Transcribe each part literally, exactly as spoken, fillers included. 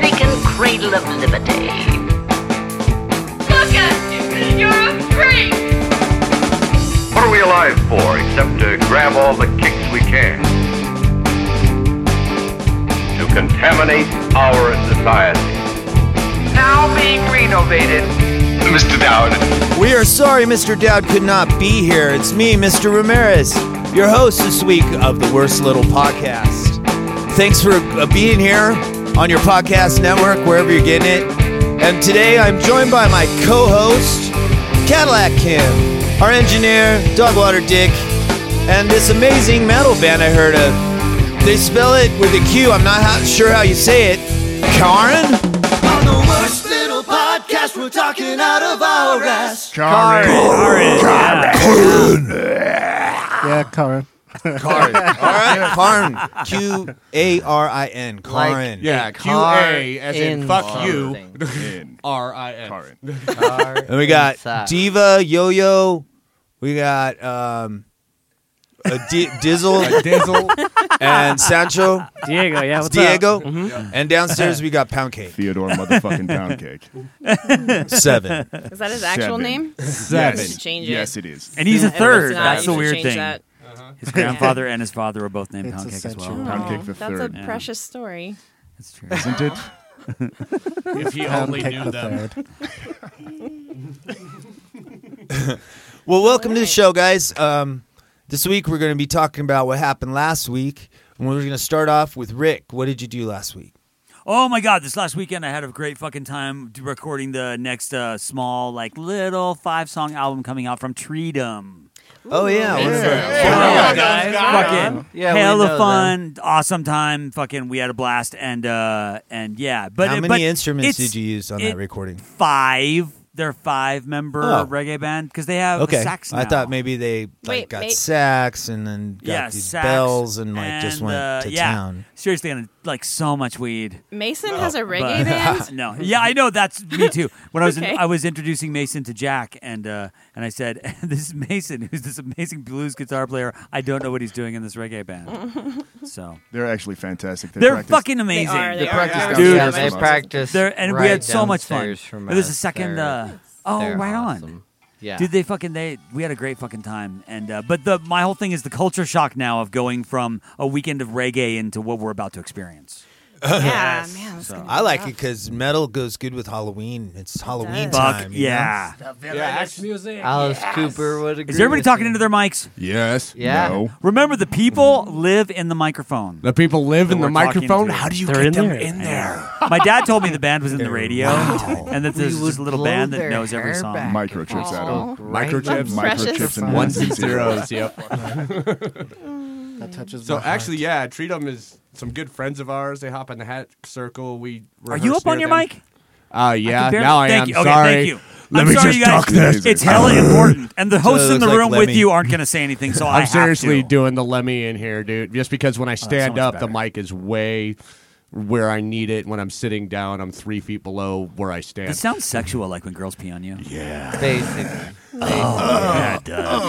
forsaken cradle of liberty. Look at you! You're a freak! What are we alive for except to grab all the kicks we can? To contaminate our society. Now being renovated. Mister Dowd. We are sorry Mister Dowd could not be here. It's me, Mister Ramirez, your host this week of the Worst Little Podcast. Thanks for uh, being here on your podcast network, wherever you're getting it. And today I'm joined by my co-host, Cadillac Kim, our engineer, Dogwater Dick, and this amazing metal band I heard of. They spell it with a Q. I'm not how, sure how you say it. Karen? On the Worst Little Podcast, we're talking out of our ass. Karen. Karen. Karen. Yeah, Karen. Karen. All right. Karen. Q A R I N. Karen. Yeah, Q A as in fuck you. R I N. Karen. And we got Diva, Yo-Yo. We got um, a D- Dizzle. Dizzle. And Sancho. Diego, yeah, what's Diego. up? Mm-hmm. And downstairs we got Pound Cake. Theodore motherfucking Pound Cake. Seven. Is that his actual Seven. name? Seven. You should change it. Yes, it is. And he's a If it's third. not, That's you the should weird change thing. that. His grandfather and his father were both named It's Pound Cake as essential. well. Pound Cake the That's third. a Yeah. precious story. That's true. Isn't it? If he Pound only Cake knew the them. third. Well, welcome to the show, guys. Um, this week we're going to be talking about what happened last week. And we're going to start off with Rick. What did you do last week? Oh my God! This last weekend I had a great fucking time recording the next uh, small, like little five-song album coming out from Treedom. Oh, yeah. Amazing. What's that? Yeah, Yeah, guys, guys. fucking Yeah, we hella know fun, awesome time. Fucking, we had a blast, and uh, and yeah. But How it- many but instruments it's- did you use on it- that recording? Five. They're five-member Oh. reggae band because they have Okay. a sax. I now. thought maybe they like, Wait, got mate. sax and then got yeah, these sax bells and like just and, went uh, to yeah. town. Seriously, and like so much weed. Mason has a reggae But- band? no, yeah, I know that's me too. When I was Okay. in, I was introducing Mason to Jack, and uh, and I said, "This is Mason, who's this amazing blues guitar player. I don't know what he's doing in this reggae band." So They're actually fantastic. They they're practice- fucking amazing. They are. They They are. practice I've down Dude. seen Yeah, them. they Awesome. practice. They're and we right had so much fun. downstairs from There's a us. second. They're- Uh, oh, they're right on. awesome. Yeah. Dude, they fucking they we had a great fucking time, and uh, but the my whole thing is the culture shock now of going from a weekend of reggae into what we're about to experience. Yeah, man. that's So- gonna be I like rough. it because metal goes good with Halloween. It's Halloween does. Fuck time. you know? yeah! Yeah, music. Alice Cooper would agree. Is everybody with talking you. into their mics? Yes. Yeah. No. Remember, the people live in the microphone. The people live in That the we're talking microphone. to. How do you They're get in them there. in there? My dad told me the band was in the radio, and that We there's would this little blow band that their knows every hair song. back. Microchips, Adam. Microchips. That's precious. Microchips and Ones and zeros. zeros. Yep. That touches So my heart. actually, yeah, Treedom is some good friends of ours. They hop in the hat circle. We Are you up on your mic? Uh, yeah. I can barely- now I thank am. You. Okay, Sorry. thank you. Let I'm me sorry, just you guys. talk this. It's hella important, and the hosts So it in the looks like room with Lemmy. you aren't going to say anything. So I I'm have seriously to. doing the Lemmy in here, dude. Just because when I stand much up, the better. mic is way where I need it. When I'm sitting down, I'm three feet below where I stand. It sounds sexual, like when girls pee on you. yeah. Basically. Yeah, it does.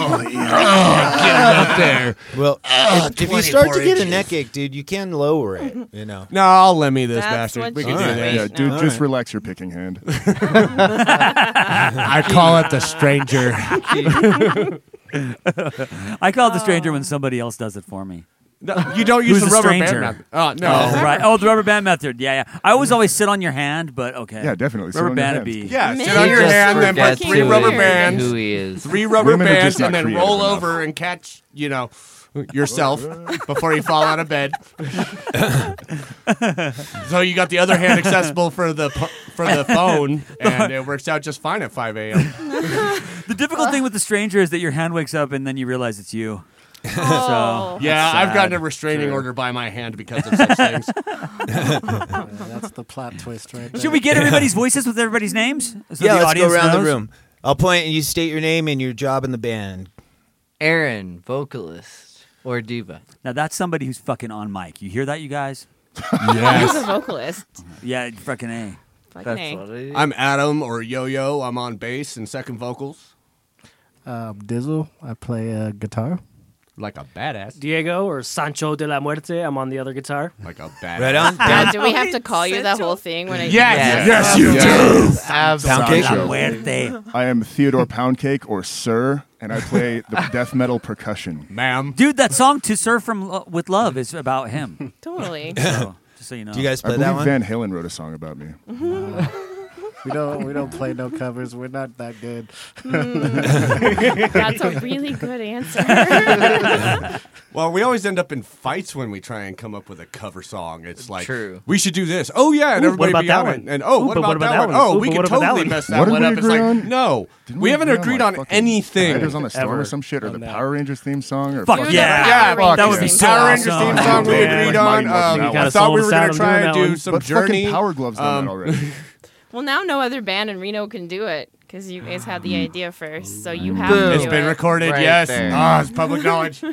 Up there. Well, if, if you start to get a neck ache, dude, you can lower it. You know. No, I'll Lemmy this That's bastard. what We you can do Alright. that. Yeah, No. dude, All just right. relax your picking hand. I call it the stranger. I call it the stranger when somebody else does it for me. No, you don't use Who's the the rubber stranger? band method. Oh no. Oh, right. Oh, the rubber band method. Yeah, yeah. I always always sit on your hand, but okay. Yeah, definitely. Sit Rubber on your band hand. would be. Yeah, Man, sit on you your just hand, then put forget three who rubber he- bands. Who he is. Three rubber Women are bands, just not and then creative roll enough. over and catch, you know, yourself before you fall out of bed. So you got the other hand accessible for the pu- for the phone, and it works out just fine at five a.m. The difficult thing with the stranger is that your hand wakes up and then you realize it's you. Oh. Yeah, That's I've gotten sad. a restraining order by my hand because of such things. Yeah, that's the plot twist right there. Should we get everybody's voices with everybody's names? So yeah, the let's go audience around knows? the room. I'll point and you state your name and your job in the band. Aaron, vocalist or diva. Now that's somebody who's fucking on mic. You hear that, you guys? He's a vocalist. Yeah, fucking A. Fucking That's A. what it is. I'm Adam or Yo-Yo. I'm on bass and second vocals. Um, Dizzle, I play uh, guitar. like a badass. Diego or Sancho de la Muerte. I'm on the other guitar. Like a badass. Right on. Uh, do we have to call you that whole thing when I Yes, Yes. yes, you do. Absolutely. Pound Muerte. I am Theodore Poundcake or Sir, and I play the death metal percussion. Ma'am. Dude, that song "To Serve from Lo- with Love" is about him. Totally. So, just so you know. Do you guys I play that believe one? Van Halen wrote a song about me. We don't we don't play no covers. We're not that good. That's a really good answer. Well, we always end up in fights when we try and come up with a cover song. It's like, True. we should do this. Oh, yeah, and Ooh, everybody what be about on that it. one? And, oh, Ooh, what, but about what about that, that one? one? Oh, Ooh, we but could what about that totally one? mess What that did one we up. It's agree like, on? no. Didn't We we haven't agree on, agreed like, on fucking anything. Riders on the Storm or Ever some shit, or on the that. Power Rangers theme song? Or Fuck You were yeah. the Yeah, Power that would be Rangers so theme Power song. Rangers awesome. theme song we Man, agreed like on. Mighty Morphin Um, that I one. thought we Soul were going Saturn to try doing and that do one. some But Journey. fucking Power Gloves done Um, that already. Well, now no other band in Reno can do it because you guys had the idea first, so you have Boom. to It's do been it. recorded, Right yes. there. Ah, it's public knowledge.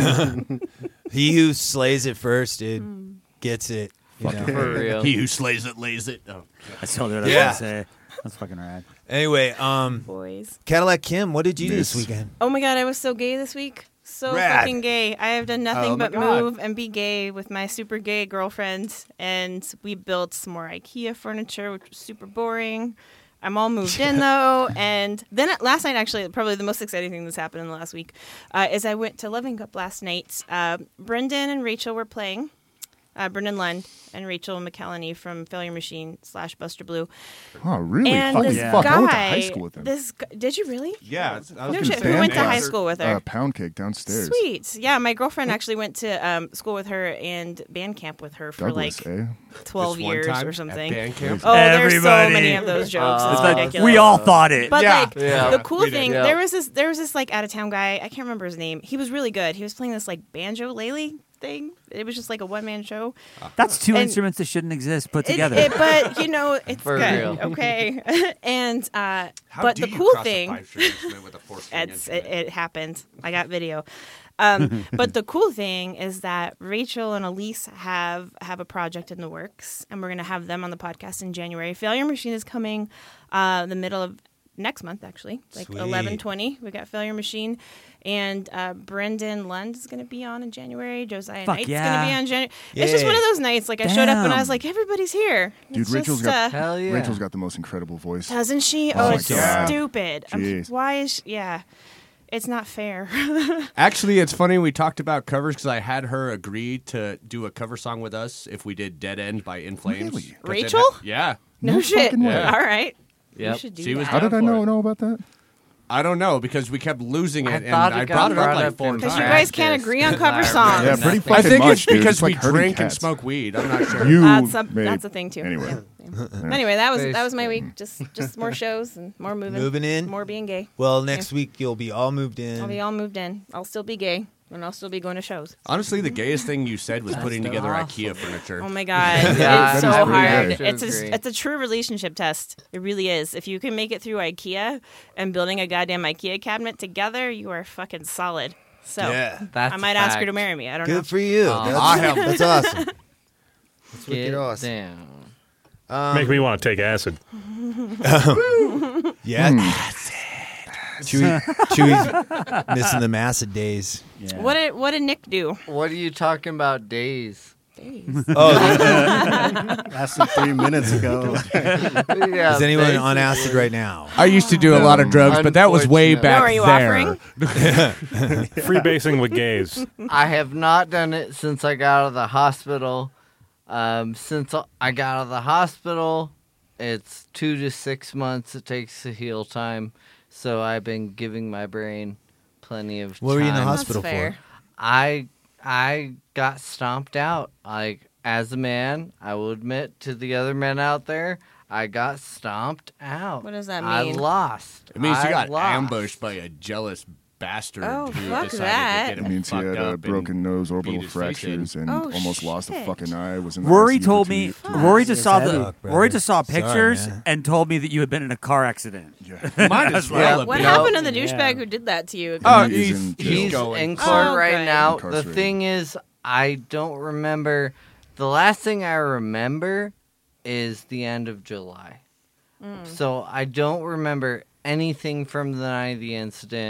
He who slays it first, dude, gets it. you know? For real. He who slays it, lays it. Oh. I told you what I was Yeah. gonna say. That's fucking rad. Anyway, um, Boys. Cadillac Kim, what did you do this Miss. weekend? Oh my god, I was so gay this week. So Rad. fucking gay. I have done nothing Oh my but God. move and be gay with my super gay girlfriend, and we built some more IKEA furniture, which was super boring. I'm all moved in though, and then at- last night, actually, probably the most exciting thing that's happened in the last week uh, is I went to Loving Cup last night. Uh, Brendan and Rachel were playing. Uh, Brendan Lund and Rachel McElhenney from Failure Machine slash Buster Blue. Oh, really? And Holy this fuck! guy, I went to high school with him. this gu- did you really? Yeah. it's- I was No gonna shit. say, Who went to yeah. high school with her? Uh, pound cake downstairs. Sweet. Yeah, my girlfriend actually went to um, school with her and band camp with her for Douglas, like eh? twelve This one years time or at something. band camp? Oh, there's so Everybody. many of those jokes. Uh, it's like, ridiculous. We all thought it. But Yeah. like Yeah. the cool We did. thing, Yeah. there was this there was this like out of town guy. I can't remember his name. He was really good. He was playing this like banjo lele thing. It was just like a one man show. That's two And- instruments that shouldn't exist put It- together. it- but you know, it's For good. real. Okay. and uh, How but do the you cool cross a thing. five-string instrument with a four-string It's, it, instrument? it happened. I got video. Um, but the cool thing is that Rachel and Elise have have a project in the works, and we're going to have them on the podcast in January. Failure Machine is coming uh, the middle of next month, actually, like Sweet. eleven twenty. We got Failure Machine, and uh, Brendan Lund is going to be on in January. Josiah Fuck Knight's yeah. going to be on January. It's just Yay. one of those nights. Like I showed up and I Damn. was like, everybody's here. Dude, It's Rachel's just, got uh, Hell yeah. Rachel's got the most incredible voice. doesn't she? Oh Oh, my it's God. stupid. I'm- Jeez. why is she, yeah? It's not fair. Actually, it's funny we talked about covers because I had her agree to do a cover song with us if we did "Dead End" by In Flames. Really? 'Cause it Rachel? had- yeah. No, No shit. fucking way. Yeah. All right. Yep. You should do She was that. How did I for know it. know about that? I don't know because we kept losing it, I and thought it I got brought it up brought like up four in times. Because you guys can't practice, agree on 'cause cover I songs. Yeah, remember pretty nothing. I fucking think much, it's dude. because It's like we herding drink and cats. smoke weed. I'm not sure. You That's a, made- that's a thing too. Anyway. Yeah. Anyway, that was that was my week. Just just more shows and more moving. Moving in? More being gay. Well, next week you'll be all moved in. I'll be all moved in. I'll still be gay. And I'll still be going to shows. Honestly, the gayest thing you said was putting so together awesome. IKEA furniture. Oh my god, Yeah, it's that so is pretty hard. gay. It's a it's a true relationship test. It really is. If you can make it through IKEA and building a goddamn IKEA cabinet together, you are fucking solid. So Yeah. That's I might a ask her to fact. marry me. I don't Good know. for you. Aw. That's, I have- that's awesome. That's Get wicked awesome. down. Um, Make me want to take acid. yeah. Chewy, Chewy's missing the acid days. Yeah. What did what did Nick do? What are you talking about, days? Oh, Lasted three minutes ago. Yeah, is anyone on basically. acid right now? I used to do a lot of drugs, but that was way Unfortunately. back No, are you there. offering? Freebasing with gays. I have not done it since I got out of the hospital. Um, since I got out of the hospital, it's two to six months it takes to heal time. So I've been giving my brain plenty of What were you in the time. hospital That's fair. for? I I got stomped out. Like as a man, I will admit to the other men out there, I got stomped out. What does that I mean? lost. It means I you got lost. ambushed by a jealous bastard Oh, who fuck decided that. to It get him means he fucked had up a and broken nose, orbital beat his face in. fractures, and Oh, almost lost a shit. fucking eye. Was in the Rory I C for told two- me. two Rory weeks. just saw heavy. the. Fuck, brother. Rory just saw Sorry, pictures man. and told me that you had been in a car accident. Yeah. Might as well. Yeah. have What been. No. happened to the Yeah. douchebag who did that to you? Oh, He's he's, in jail. he's He's going. in court Oh, right good. now. The Incarcerated. thing is, I don't remember. The last thing I remember is the end of July. So I don't remember anything from the night of the incident.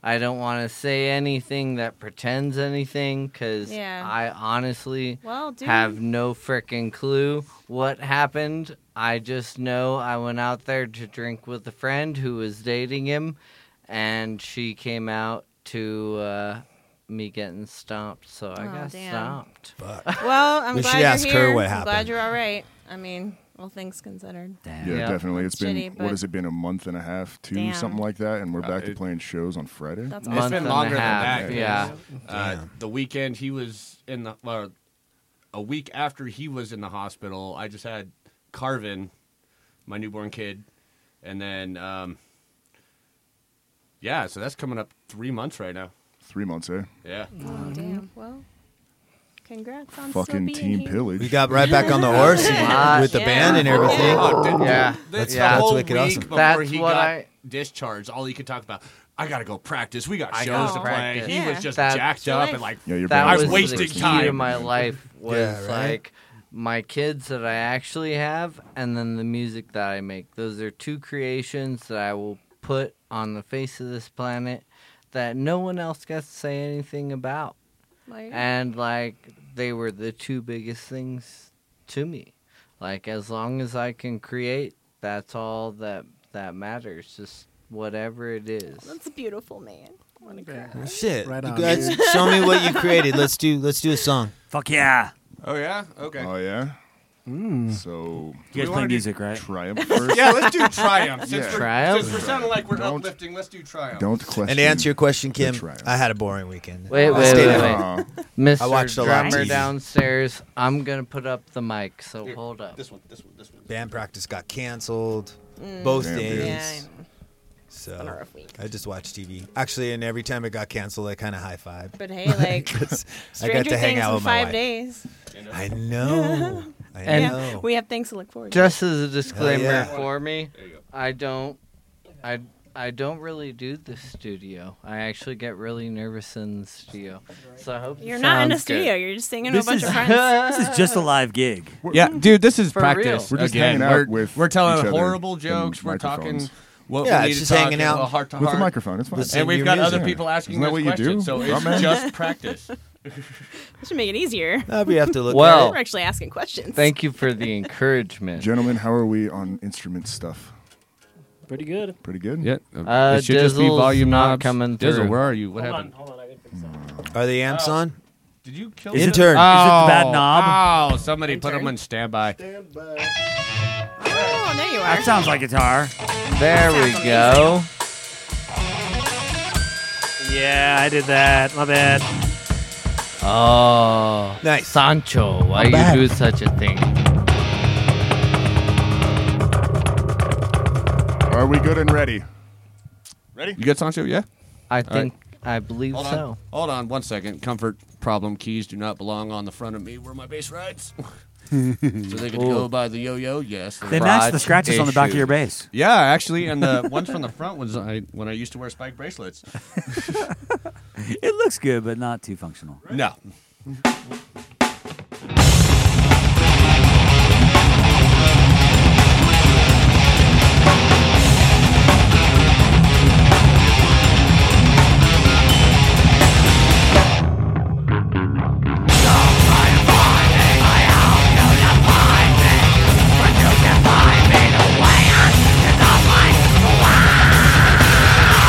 I don't want to say anything that pretends anything because Yeah. I honestly Well, dude. have no frickin' clue what happened. I just know I went out there to drink with a friend who was dating him, and she came out to uh, me getting stomped, so I Oh, got damn. stomped. Well, I'm We glad should you're ask her here. what I'm glad happened. you're all right. I mean, all things considered. Yeah, Yeah. definitely. It's been, Shitty, what but- has it been, a month and a half, two, Damn. something like that, and we're Uh, back to it- playing shows on Friday? That's Month It's awesome. been and a longer than half, that. yeah. Uh, Damn. the weekend he was in the, well, a week after he was in the hospital, I just had Carvin, my newborn kid, and then, um, yeah, so that's coming up three months right now. Three months, eh? Yeah. Oh, damn. Well, congrats on Fucking still being Team here. Pillage. We got right back on the horse Yeah. with the Yeah. band and everything. Oh, didn't Yeah. you? That's- the that's whole wicked week awesome. before That's he what got I- discharged, all he could talk about, I gotta go practice. We got I shows gotta to play. practice. He Yeah. was just That's jacked your up life. and like, Yeah, your That band I was was wasting the key time. to my life was Yeah, right? like my kids that I actually have, and then the music that I make. Those are two creations that I will put on the face of this planet that no one else gets to say anything about. Like, And like they were the two biggest things to me. Like as long as I can create, that's all that that matters. Just whatever it is. that's beautiful, man. What a cry. Well, shit. Right you on, guys dude. show me what you created. Let's do let's do a song. Fuck yeah. Oh yeah, okay. Oh, yeah? Mm. So, You guys wanna play do music, right? Triumph first. Yeah, let's do Triumph. Since, Yeah. we're, Triumph? since we're sounding like we're Don't- uplifting, let's do Triumph. Don't question. And to answer your question, the Kim, Triumph. I had a boring weekend. Wait, I wait, stayed wait, at wait. home. Aw. Mister I watched a lot of Drummer T V. downstairs, I'm gonna put up the mic, so Here, hold up. This one, this one, this one. Band practice got canceled both Damn, dude. days. Yeah, I know. So been a rough week. I just watched T V. Actually, and every time it got canceled, I kind of high five. But hey, like, I Stranger got to hang Things out in with my five wife. days. I know. I And- know. Yeah, we have things to look forward to. Just as a disclaimer yeah. for me, There you go. I don't, I, I don't really do the studio. I actually get really nervous in the studio. So I hope it You're not in a sounds studio. good. You're just singing to a This bunch is, of friends. this is just a live gig. Yeah, dude, this is For practice. real. We're just again. hanging out we're, with we're telling each other horrible in jokes. We're talking microphones. what Yeah, we need it's to just talk hanging out. a heart to With a heart. microphone, it's fine. Listen. And we've Your got music. other people asking Isn't that us what you do? questions, so Oh, it's man. just practice. That should make it easier. Uh, we have to look Well- We're actually asking questions. Thank you for the encouragement. Gentlemen, how are we on instrument stuff? Pretty good. Pretty good? Yeah, Uh, it should just be Dizzle's volume not knobs. coming Dizzle, through. where are you? What hold happened? on, hold on. I can fix that. at. Are the amps on? Did you kill Is it- Intern. Is it the bad knob? Oh, somebody put Intern? them on standby. Oh, there you are. That sounds like guitar. There we Sounds go. Yeah, I did that. My bad. Oh, Nice. Sancho, why Not you bad. do such a thing? Are we good and ready? Ready? You get Sancho? Yeah. I right. think, I believe Hold so. on. Hold on one second. Comfort problem keys do not belong on the front of me where my bass rides. So they could go by the yo-yo. Yes. They match the Crotch scratches on the back of issue. your bass. Yeah, actually, and the ones from the front was I when I used to wear spike bracelets. It looks good, but not too functional. No.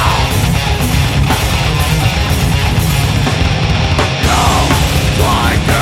Like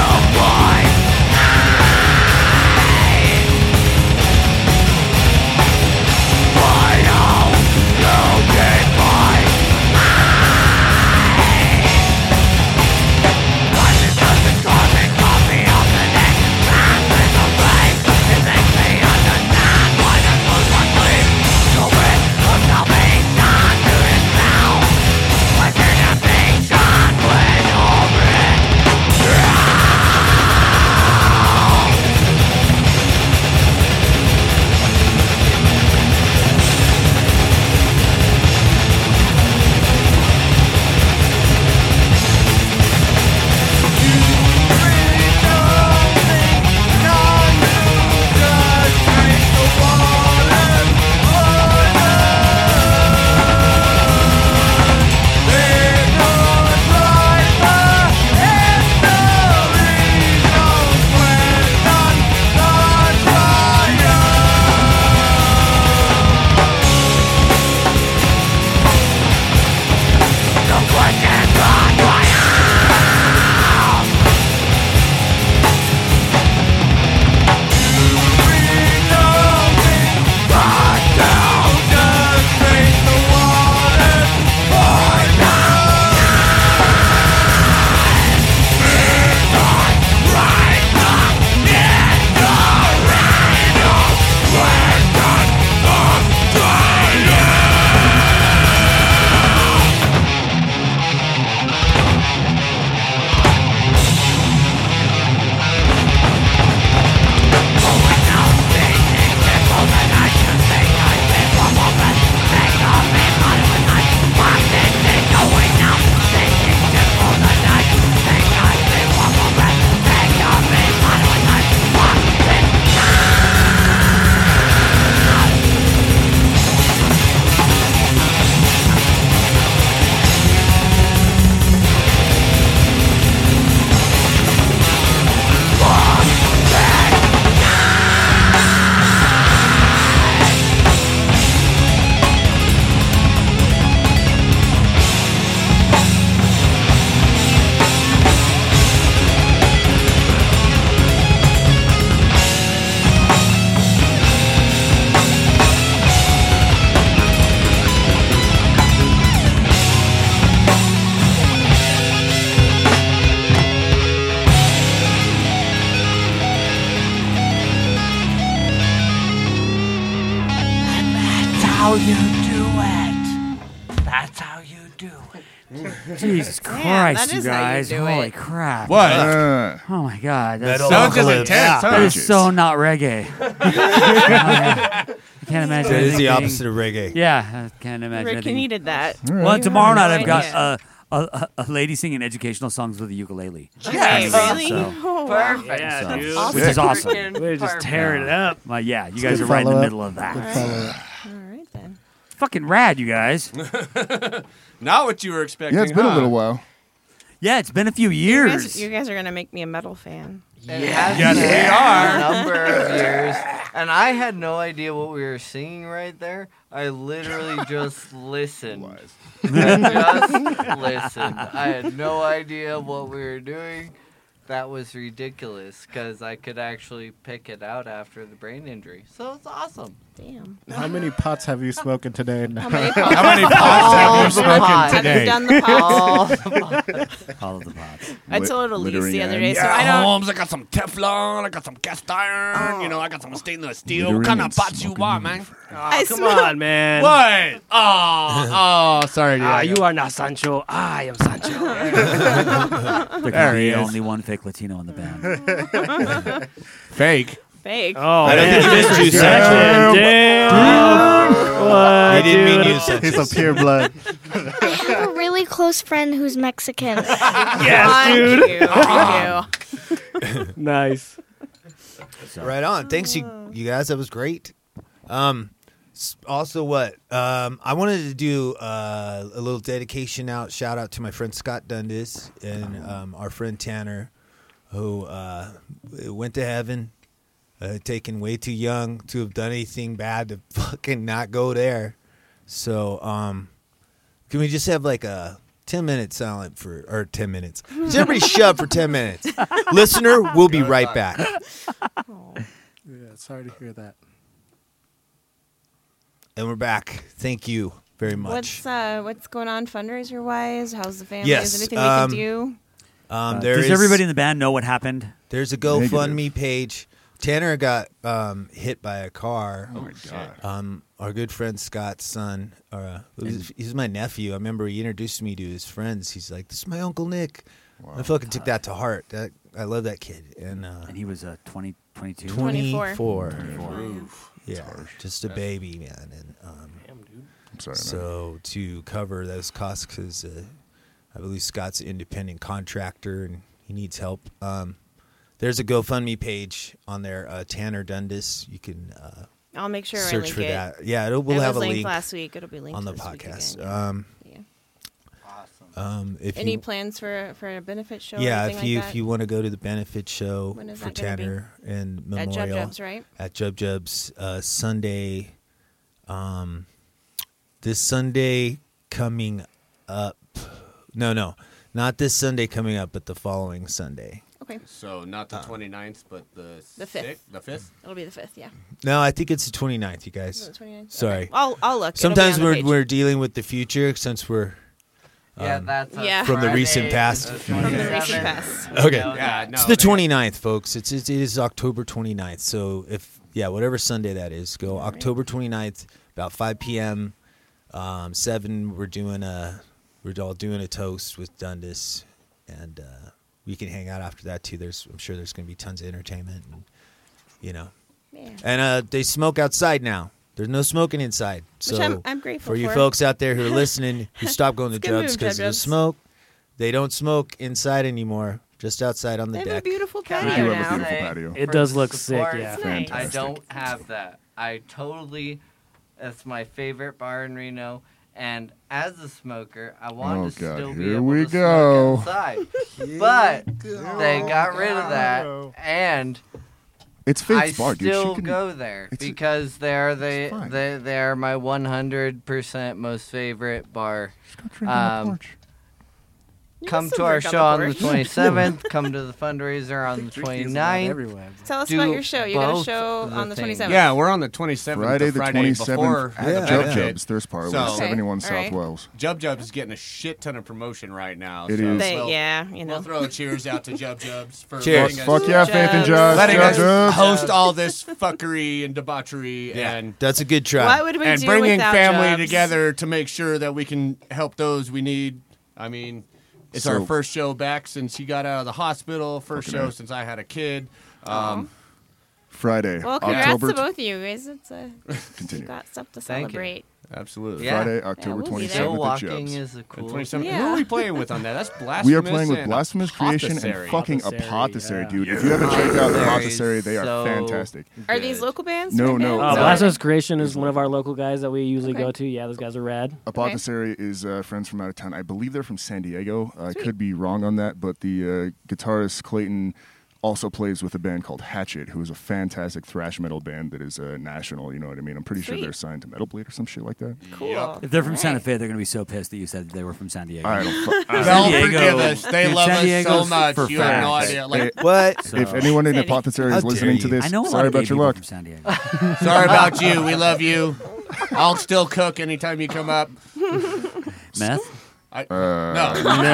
how you do it. That's how you do it. Jesus Damn, Christ, that you is how you guys! do Holy it. crap! What? Uh, Oh my God! That's Metal so, That was just Apocalypse. intense, huh? that is so not reggae. I can't imagine. That is the anything- opposite of reggae. Yeah, I can't imagine. Rick, you anything- needed that. Well, tomorrow night no I've got idea. a, a a lady singing educational songs with a ukulele. Okay, really? So, Oh, wow. Perfect. Yeah, so- dude. Awesome. which is awesome. Freaking We're just perfect. tearing it up. Well, yeah, you It's guys good are right in the follow-up. middle of that. Good follow-up. All right then. Fucking rad, you guys. Not what you were expecting. yeah, it's been huh? a little while. Yeah, it's been a few You years. guys, you guys are gonna make me a metal fan. It has Yes, been we are. a number of years, and I had no idea what we were singing right there. I literally just listened. I just listened. I had no idea what we were doing. That was ridiculous because I could actually pick it out after the brain injury. So it's awesome. Damn. How many pots have you smoking today? How many How many pots have you All the smoking pots. Have you today? done the All pots? the pots. All of the pots. I Lit- told Elise littering the other ends. day, so Yeah, I don't. Holmes, I got some Teflon, I got some cast iron, you know, I got some stainless steel. What Littering kind of and pots you smoking want, reefer. man? I Come smell- on, man. What? Oh, oh, sorry. Ah, Diego. you are not Sancho. I am Sancho. There There can he be is. only one fake Latino in the band. Fake. Fake. Oh, I don't man. think he meant you, Damn. Sancho. Damn. What, He didn't mean dude? you, Sanchez. He's a pure blood. I have a really close friend who's Mexican. Yes, Thank dude. you. Thank you. Nice. Right on. Thanks, you you guys. That was great. Um, s- also, what um, I wanted to do uh, a little dedication out, shout out to my friend Scott Dundas and um, our friend Tanner, who uh, went to heaven, uh, taken way too young to have done anything bad to fucking not go there. So, um, can we just have like a ten minute silent for or ten minutes? Just everybody shut for ten minutes. Listener, we'll be right back. Yeah, sorry to hear that. And we're back. Thank you very much. What's uh, what's going on fundraiser wise? How's the family? Yes, Is there anything um, we can do? Um, Uh, there does is- everybody in the band know what happened? There's a GoFundMe page. Tanner got um, hit by a car. Oh my god. Um, our good friend Scott's son, or uh, he's, he's my nephew. I remember he introduced me to his friends. He's like, "This is my uncle Nick." I fucking took that to heart. That I love that kid. And uh, And he was uh, twenty, twenty-two? twenty-four. twenty-four. Yeah, just a baby, man. And um, I'm sorry, man. so to cover those costs, because uh, I believe Scott's an independent contractor and he needs help. Um, there's a GoFundMe page on there, uh, Tanner Dundas. You can uh, I'll make sure I search link for it. that. Yeah, it'll, we'll It have was a linked link last week. It'll be linked on the this week podcast. again, yeah. Um, Yeah. um, if Any you, plans for for a benefit show? or yeah, anything if you like if that? you want to go to the benefit show When is for that gonna be? Tanner and At Memorial Jub Jub's, right? At Jub Jub's uh, Sunday, um, this Sunday coming up. No, no, not this Sunday coming up, but the following Sunday. Okay. So not the twenty-ninth, but the The fifth. sixth? The fifth? It'll be the fifth. Yeah. No, I think it's the twenty-ninth, you guys. Is it the twenty-ninth? Sorry. Okay. I'll I'll look. It'll be Sometimes on the we're page. we're dealing with the future since we're Yeah, um, that's a Yeah. from the Friday, recent past. the From the recent twenty-seventh. past. Okay. You know Yeah, that. no. It's the they- twenty-ninth, folks. It's, it's it is October twenty-ninth. So if yeah, whatever Sunday that is, go October twenty-ninth about five p.m. Um, seven we're doing a we're all doing a toast with Dundas, and uh, we can hang out after that too. There's I'm sure there's going to be tons of entertainment, and you know, Yeah. and uh, they smoke outside now. There's no smoking inside. So I'm- I'm grateful for you for. folks out there who are listening who stopped going to It's good Jubs move, because of the Jub Jubs. smoke. They don't smoke inside anymore. Just outside on the They have a deck. beautiful Can We patio do I have a now. beautiful say, patio. It for does the look sick, support, yeah. Nice. I don't have that. I totally. That's my favorite bar in Reno. And as a smoker, I wanted Oh, to God, still be here able we to go. smoke outside. But they got rid of that, and It's I Faith's bar, dude. She still can- go there it's- because they're they fine. they they are my one hundred percent most favorite bar. She's got a drink on the Um, porch. come some to our work on show the on the board. twenty-seventh. Come to the fundraiser on the twenty-ninth. Tell us Do about your show. You got a both show of the on the things. twenty-seventh. Yeah, we're on the twenty-seventh. Friday the the Friday twenty-seventh before at the Jub Jub Jub's Thirst Parlor, So- with seventy-one Okay, South alright. Wells. Jub Jub is getting a shit ton of promotion right now. It so is. They- we'll- yeah, you know. We'll throw a cheers out to Jub Jubs for Cheers. letting us, Fuck yeah, Faith and Josh. letting Jub us Jubs. host all this fuckery and debauchery Yeah, and that's a good try. What would we and do bringing without family Jubs? together to make sure that we can help those we need. I mean, it's So- our first show back since he got out of the hospital. First Fucking show A. since I had a kid. Um, Friday, Well, congrats October to both of you guys. It's a, you Continue. got stuff to Thank you. celebrate. absolutely. Yeah. Friday, Yeah, October we'll be twenty there. Show seventh at walking Jub's. is a cool. twenty-seven. Yeah. Who are we playing with on that? That's blasphemous. We are playing with and Blasphemous Creation and Apothecary. fucking Apothecary, Apothecary, yeah. dude. If you haven't checked out Apothecary Apothecary, they are so fantastic. Are good. these local bands? No, Right no. now? Uh, No. Blasphemous Creation is one of our local guys that we usually Okay. go to. Yeah, those guys are rad. Apothecary is uh, friends from out of town. I believe they're from San Diego. I could be wrong on that, but the uh, guitarist Clayton also plays with a band called Hatchet, who is a fantastic thrash metal band that is uh, national. You know what I mean? I'm pretty sure Sweet. they're signed to Metal Blade or some shit like that. Cool. If they're from All Santa right. Fe, they're going to be so pissed that you said they were from San Diego. I don't. Fu- They'll San Diego- forgive us. They Dude, love San us so Diego's much. for You have no facts. idea. Like, Hey, What? So- if anyone in Sandy. Apothecary How is dare listening to you. this, I know a lot sorry of gay about your people luck. from San Diego. sorry about you. We love you. I'll still cook anytime you come up. Meth? I, Uh, no.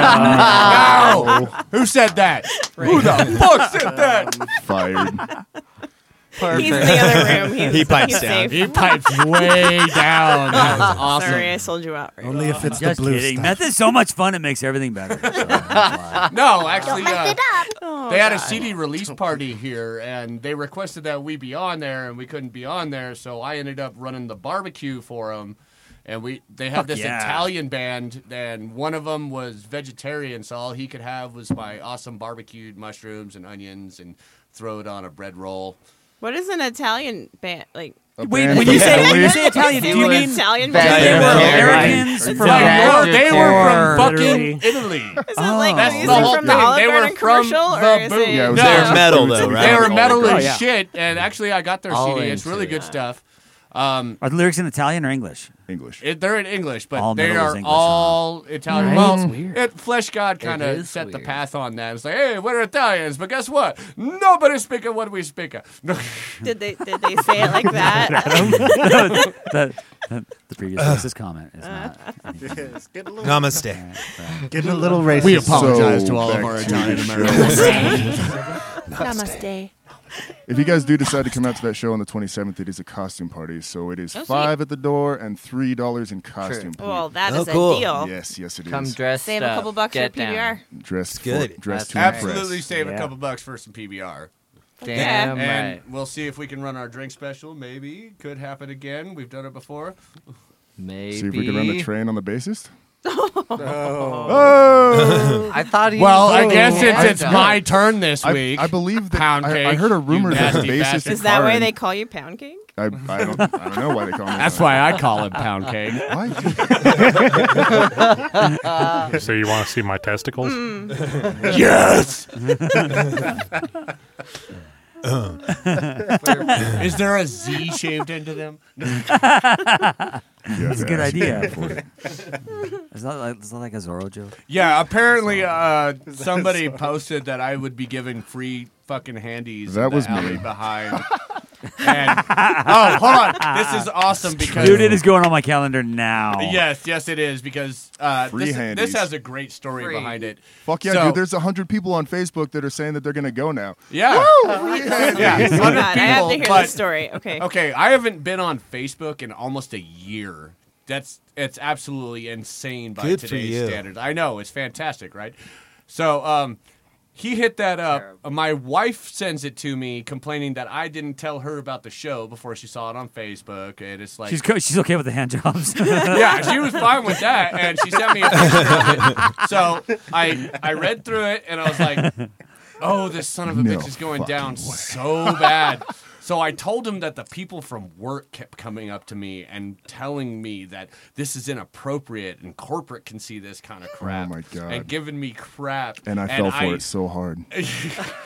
no. No. Who said that? Who the fuck said that? Fired. He's in the other room. He's, He pipes he's down. safe. He pipes way down. That was awesome. Sorry, I sold you out. Right Only if it's Just the blue kidding. stuff. Meth is so much fun, it makes everything better. So, that's why. No, actually, Mess uh, it up. Oh, they had a God. C D release party here, and they requested that we be on there, and we couldn't be on there, so I ended up running the barbecue for them. And we they had Fuck this yeah. Italian band, and one of them was vegetarian, so all he could have was my awesome barbecued mushrooms and onions, and throw it on a bread roll. What is an Italian band like? A Wait, band when from you say Italy. when you say Italian, do It you was mean Italian Vegetarian. band? they were Vegetarian. Americans Right. from Like, New York? no, they were from Literally. fucking Italy. Is it Oh. like That's music the whole from the thing. Olive They were Garden from commercial, the or is boot. it? Yeah, it was No. their They're metal, roots though, and right? They were all metal that. as Oh, yeah. shit, and actually I got their All C D. It's into really it. good stuff. Um, Are the lyrics in Italian or English? English. it, they're in English, but All they metal is are English, all Italian. Right? Well, It's weird. it, Flesh God kind It of is set the weird. path on that. It's like, hey, we're Italians, but guess what? Nobody speak what we speak. Did they did they say it like that? the, the, the previous racist comment is not. anything. It's getting a little, Namaste. getting a little racist. We apologize So, to all of back our to Italian the show. Americans. Namaste. If you guys do decide to come out to that show on the twenty-seventh, it is a costume party. So it is Oh, sweet. five at the door and three dollars in costume. plate. Well, that Oh, is cool. a deal. Yes, yes, it is. Come dressed Save a up. couple bucks Get for P B R. down. Dressed good. For, dressed to That's impress. Absolutely save a Yeah. couple bucks for some P B R. Damn And right. we'll see if we can run our drink special. Maybe. Could happen again. We've done it before. Maybe. See if we can run the train on the bassist. Oh. I thought he. Well, was I doing guess it. it's, it's my turn this I, week. I believe that Pound I, I cake, heard a rumor you that the nasty bassist bastard. Is that why Karin- they call you Pound Cake? I, I don't I don't know why they call me. That's that. why I call him Pound Cake. Why? So you want to see my testicles? Yes! Is there a Z shaved into them? That's a good idea. It's not like it's not like a Zorro joke. Yeah, apparently uh, somebody posted that I would be giving free fucking handies That in the was me. alley behind. And, oh, hold on. This is awesome because... Dude, it is going on my calendar now. Yes, yes, it is because uh, Free this, handies. this has a great story Free. behind it. Fuck yeah, So- dude! There's a hundred people on Facebook that are saying that they're gonna go now. Yeah. Woo! Yeah, Oh, one hundred God, I have to people, hear but- this story. Okay. Okay, I haven't been on Facebook in almost a year. That's it's absolutely insane by Good for today's you. standards. I know, it's fantastic, right? So, um, he hit that up. Uh, My wife sends it to me, complaining that I didn't tell her about the show before she saw it on Facebook, and it's like She's co- she's okay with the hand jobs. yeah, she was fine with that, and she sent me a picture of it. So I I read through it, and I was like, "Oh, this son of a No bitch is going fucking down way. so bad." So I told him that the people from work kept coming up to me and telling me that this is inappropriate and corporate can see this kind of crap. Oh my God. And giving me crap. And I fell for it so hard.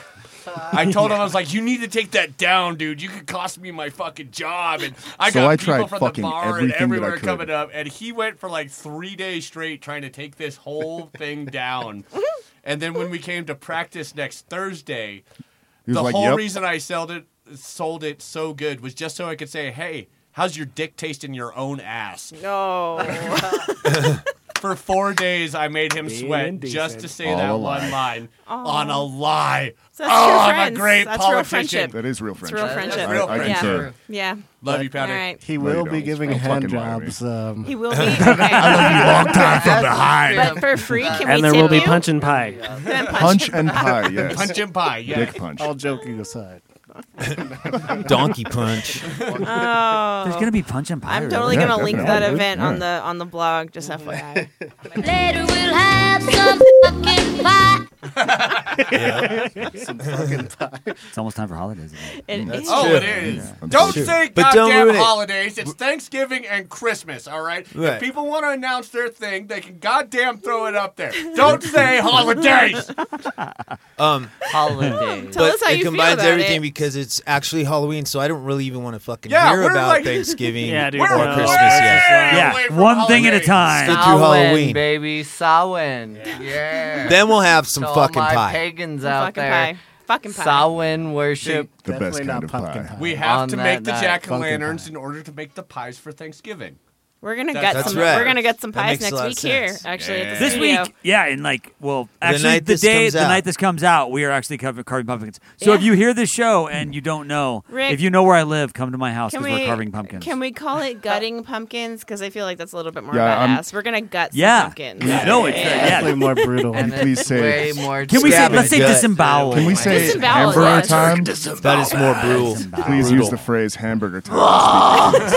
I told him, I was like, you need to take that down, dude. You could cost me my fucking job. And I So got I people tried from the fucking bar and everything that I everywhere could. coming up. And he went for like three days straight trying to take this whole thing down. And then when we came to practice next Thursday, He was the like, whole "Yep." reason I sold it, sold it so good was just so I could say, hey, how's your dick taste in your own ass? No. For four days, I made him Being sweat indecent. just to say All that a one lie. line Aw. on a lie. So that's oh, true I'm friends. a great That's real politician. friendship. That is real It's friendship. real friendship. That's real I, I friendship. concur. Yeah. Love you, All Patty. right. He No, will you be don't. giving Don't hand fucking lie to me. jobs. Um, He will be. Okay. Long time from behind. But for free, can And we there tip will be you? punch and pie. Then Punch and pie, yes. Punch and pie, yeah. Dick punch. all joking aside. Donkey punch. Oh. There's gonna be punch and pie. I'm really? totally Yeah, gonna link that definitely. event Yeah. on the on the blog. Just F Y I. Later we'll have some fucking pie. Some fucking pie. It's almost time for holidays again. It That's is. Oh, true. it is. Yeah. Don't True. say But don't goddamn ruin it. holidays. It's Thanksgiving and Christmas, all right? Right. If people want to announce their thing, they can goddamn throw it up there. Don't say holidays. Um, Holidays. Tell but us how it you feel combines about everything it. because it's actually Halloween, so I don't really even want to fucking Yeah, hear we're about like- Thanksgiving Yeah, dude, or no. Christmas Way yet. Yeah, away from one thing at a holidays. time. Get through Samhain, Halloween. baby. Samhain. Yeah. Then we'll have some To all fucking my pie. pagans out Fucking there. pie. Fucking pie. Samhain worship. The best Definitely kind not of pumpkin pie. pie. We have On to that make the night. jack-o'-lanterns Pumpkin in order to make the pies for Thanksgiving. We're gonna That's- get That's some. right. We're gonna get some That pies makes a next lot of week here. sense. Actually, at the This studio. week, yeah, and like, well, actually, night the, this day, comes the out. night this comes out, we are actually carving, carving pumpkins. So if Yeah. you hear this show and you don't know, Rick, if you know where I live, come to my house Can because we we're carving pumpkins. Can we call it gutting pumpkins? Because I feel like that's a little bit more Yeah, I'm- badass. We're gonna gut some Yeah. pumpkins. Yeah. No, it's- yeah. Definitely more brutal. And Can you it's please say- way more. Can we say, Stab let's and say gut. disembowel. Can we say Disembowel, hamburger yeah. time? That is more brutal. Please use the phrase hamburger time. to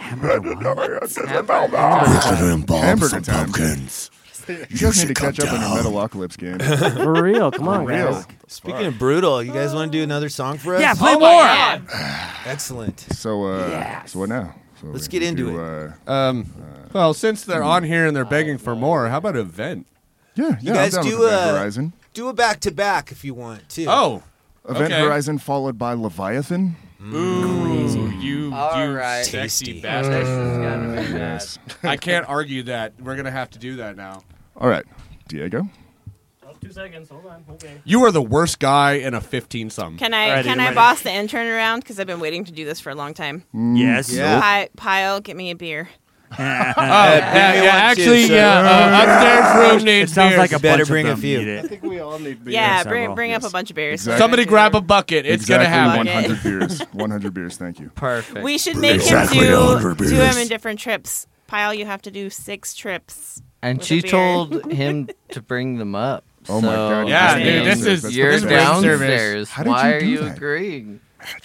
speak to this. Hamburger time. You guys need to catch up on your Metalocalypse game. For real. Come on, For real. guys. Speaking of brutal, you guys want to do another song for us? Yeah, play Oh more. my God. Excellent. So, uh, so what now? So Let's we get into do, it. Uh, Um, well, since they're on here and they're begging for more, how about an event? yeah, yeah. You guys I'm down do with Event uh, Horizon. do a back to back if you want too. Oh, Event okay. Horizon followed by Leviathan. Ooh, you, All you right. sexy Tasty. bastard. This is gonna be bad. Yes. I can't argue that. We're gonna have to do that now. All right, Diego. Oh, two seconds. Hold on. Okay. You are the worst guy in a fifteen some. Can I Alrighty, can I'm I ready. boss the intern around? Because I've been waiting to do this for a long time. Yes. Yeah. Pi- Pile, get me a beer. Oh, yeah, me yeah, one actually, too, yeah. sir. Uh, upstairs room It needs sounds beers. like a Better bunch bring of a them few. need I it. think we all need beer. Yeah, several. bring bring up Yes. a bunch of beers. Exactly. Somebody grab a bucket. It's exactly gonna happen. one hundred beers. one hundred beers. Thank you. Perfect. We should make Exactly him one do hundred do beers. him in different trips. Pile, you have to do six trips. And with she a beer. told him to bring them up. Oh my So, God, Yeah, I dude, mean, this is- That's you're this is room downstairs. service. How did Why you are do you that? agreeing?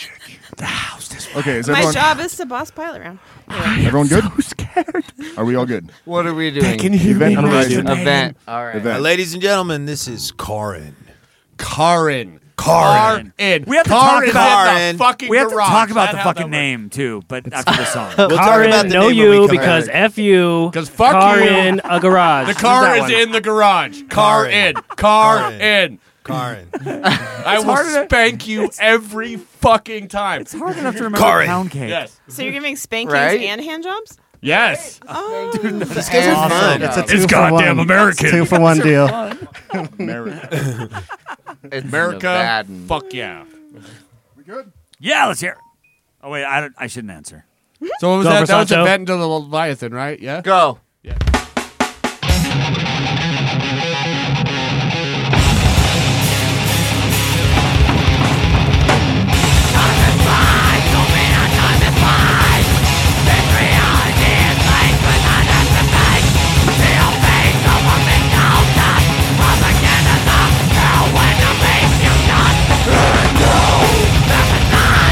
Okay, is My everyone job is to boss Pile around. Anyway. everyone good? Are we all good? What are we doing? Event Horizon. Event. All right. Uh, Event. ladies and gentlemen, this is Karin. Karin. Karin. Karin. We have to talk Karin about in Karin. the fucking We have to garage. talk about That's the how that fucking works. name too, but after the song. We'll talk Karin, about the know name when we you come because back. F you. 'Cause fuck you. Karin, a garage. The car that is one? in the garage. Car Karin. in. Car Karin. in. Karin. I will spank you every fucking time. It's hard enough to remember Karin. pound cake. Yes. So you're giving spankings Right? and hand jobs? Yes. Oh, These guys are fun. It's a two It's for goddamn one. American. Two for one deal. America. It's America. Nevada. Fuck yeah. We good? Yeah, let's hear it. Oh wait, I don't, I shouldn't answer. So what was Go, that? That was Versace. a bet into the Leviathan, right? Yeah. Go.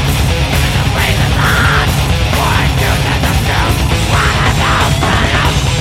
One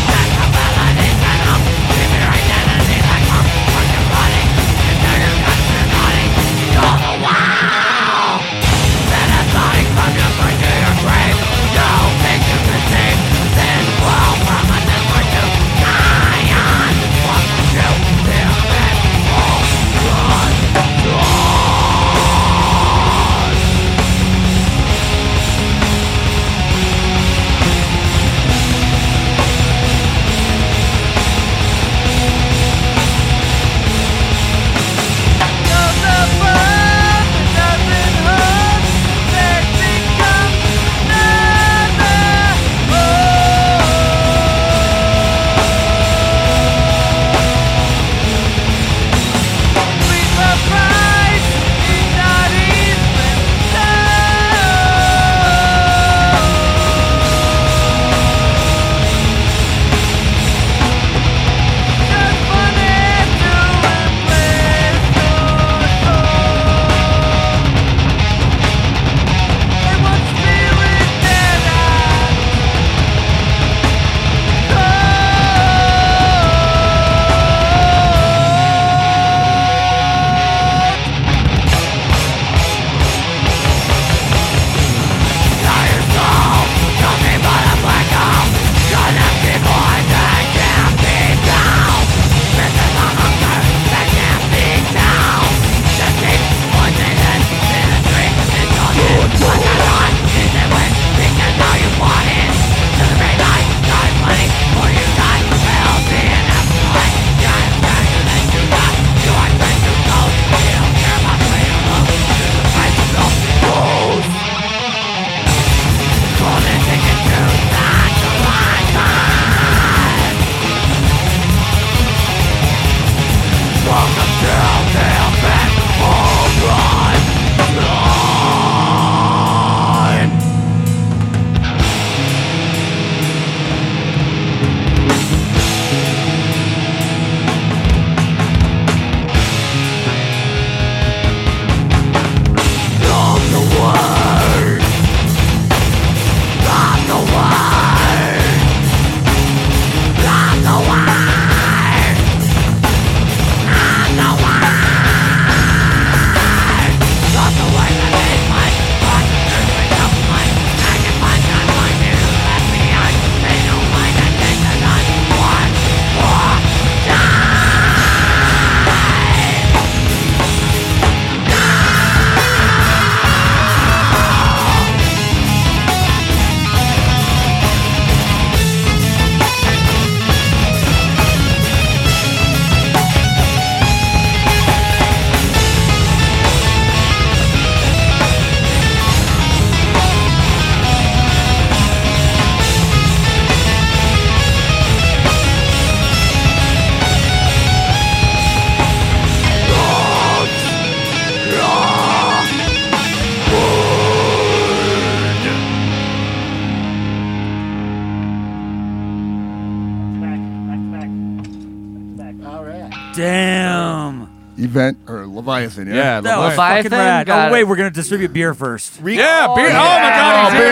Damn. Event or Leviathan, yeah? Yeah, That was Leviathan fucking rad. got Oh, wait, it. we're going to distribute beer first. Yeah, beer. Oh, yeah. my God. he's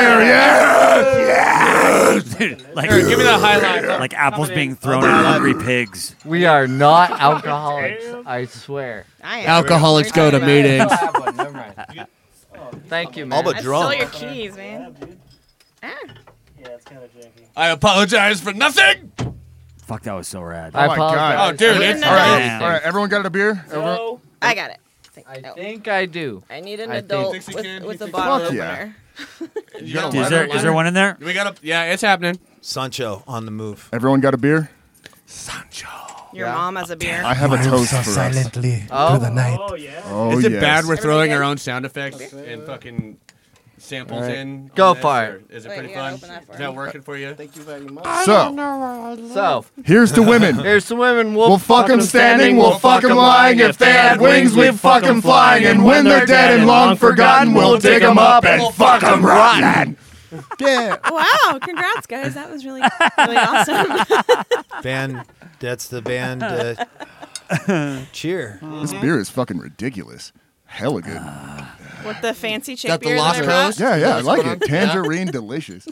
beer, here. yeah! Like, Here, give me that highlight. like apples being thrown at hungry pigs. We are not alcoholics, I swear. I am. Alcoholics go to meetings. I have one, never mind. Thank you, man. All but I drunk. stole your keys, man. Ah. Yeah, it's kind of janky. I apologize for nothing. Fuck, that was so rad. I Oh, my God. apologize. Oh, dude, I it's need All an right, Damn. all right. Everyone got a beer? Everyone? No. I got it. I Oh. think I do. I need an I think- adult Thinks he with, can, with he a thinks- bottle Fuck yeah. opener. You got a Is lighter, there, is there one in there? We got a, yeah, it's happening. Sancho on the move. Everyone got a beer? Sancho. Your Yeah. mom has a beer. I have a toast for us. Oh. Oh, yeah. Oh, Is it yes. bad we're throwing Everybody our good? own sound effects and fucking samples All right. in? Go on this, for it. or Is it Wait, pretty you gotta fun? open that for Is me. that working for you? Thank you very much. So, So, here's the women. here's the women. We'll, We'll fuck 'em standing, we'll fuck 'em lying. If they had wings, we'd fuck 'em flying. And when they're dead and long forgotten, we'll dig 'em up and fuck 'em rotten. Yeah. Wow, congrats, guys. That was really, really awesome. Band, that's the band. Uh, cheer. This beer is fucking ridiculous. Hella good. With the fancy chick Got the beer Lost that I brought. Coast? Yeah, yeah, I like going it. on? Tangerine delicious.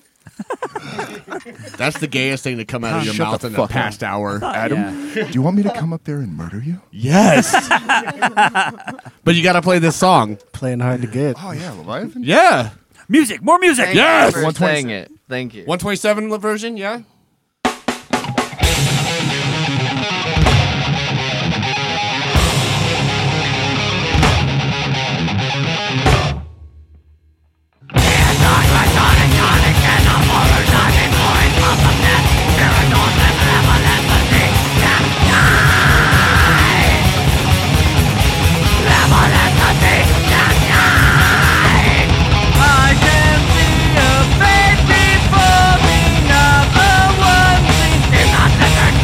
That's the gayest thing to come out of your Shut mouth the in the fuck past hour. Adam, do you want me to come up there and murder you? Yes. But you got to play this song. Playing hard to get. Oh, yeah, Leviathan? Yeah. Music, more music. Thank Yes! you for saying it. Thank you. one twenty-seven version, yeah? I can see a baby for me, number one.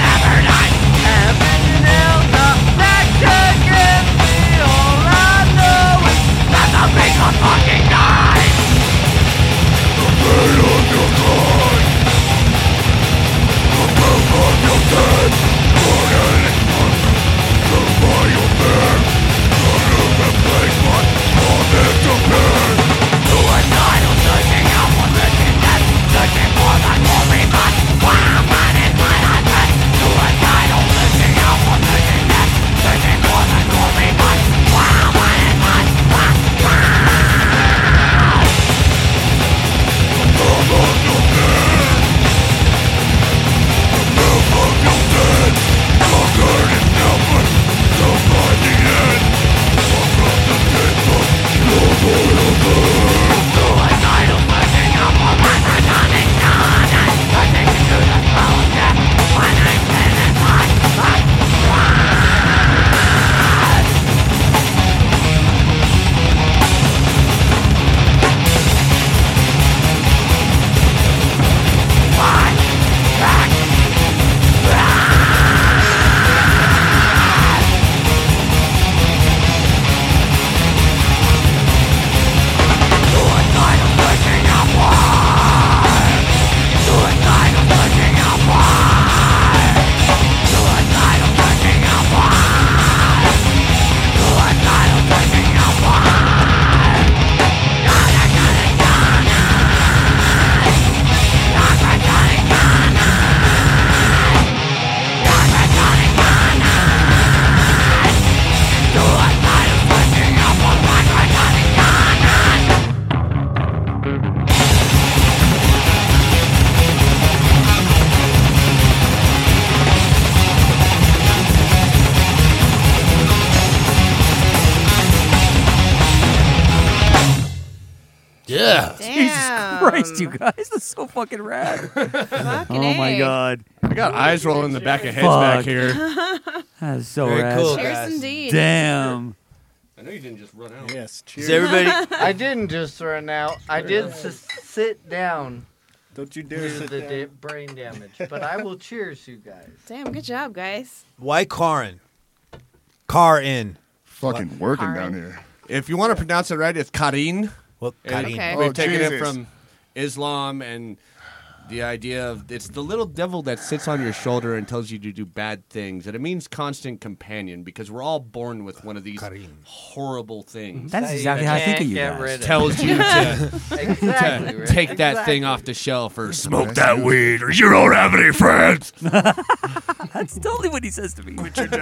Yeah. Jesus Christ, you guys. That's so fucking rad. Fucking oh, my A. God. I got eyes rolling in the back of heads Fuck. back here. That is so Very rad. cool, Cheers guys. indeed. Damn. I know you didn't just run out. Yes, cheers. Is everybody? I didn't just run out. I did s- sit down Don't you dare due sit to the down. da- brain damage. But I will cheers you guys. Damn, good job, guys. Why Karin? Car in. Fucking working Karin. down here. If you want to pronounce it right, it's Karin. Well, And Karin. Okay. We've Oh, taken it Jesus. from Islam and The idea of it's the little devil that sits on your shoulder and tells you to do bad things, and it means constant companion because we're all born with one of these horrible things. That's exactly how I think of you guys. Tells you to, Exactly, to Rick. take that Exactly. thing off the shelf or Smoke that weed or you don't have any friends. That's totally what he says to me.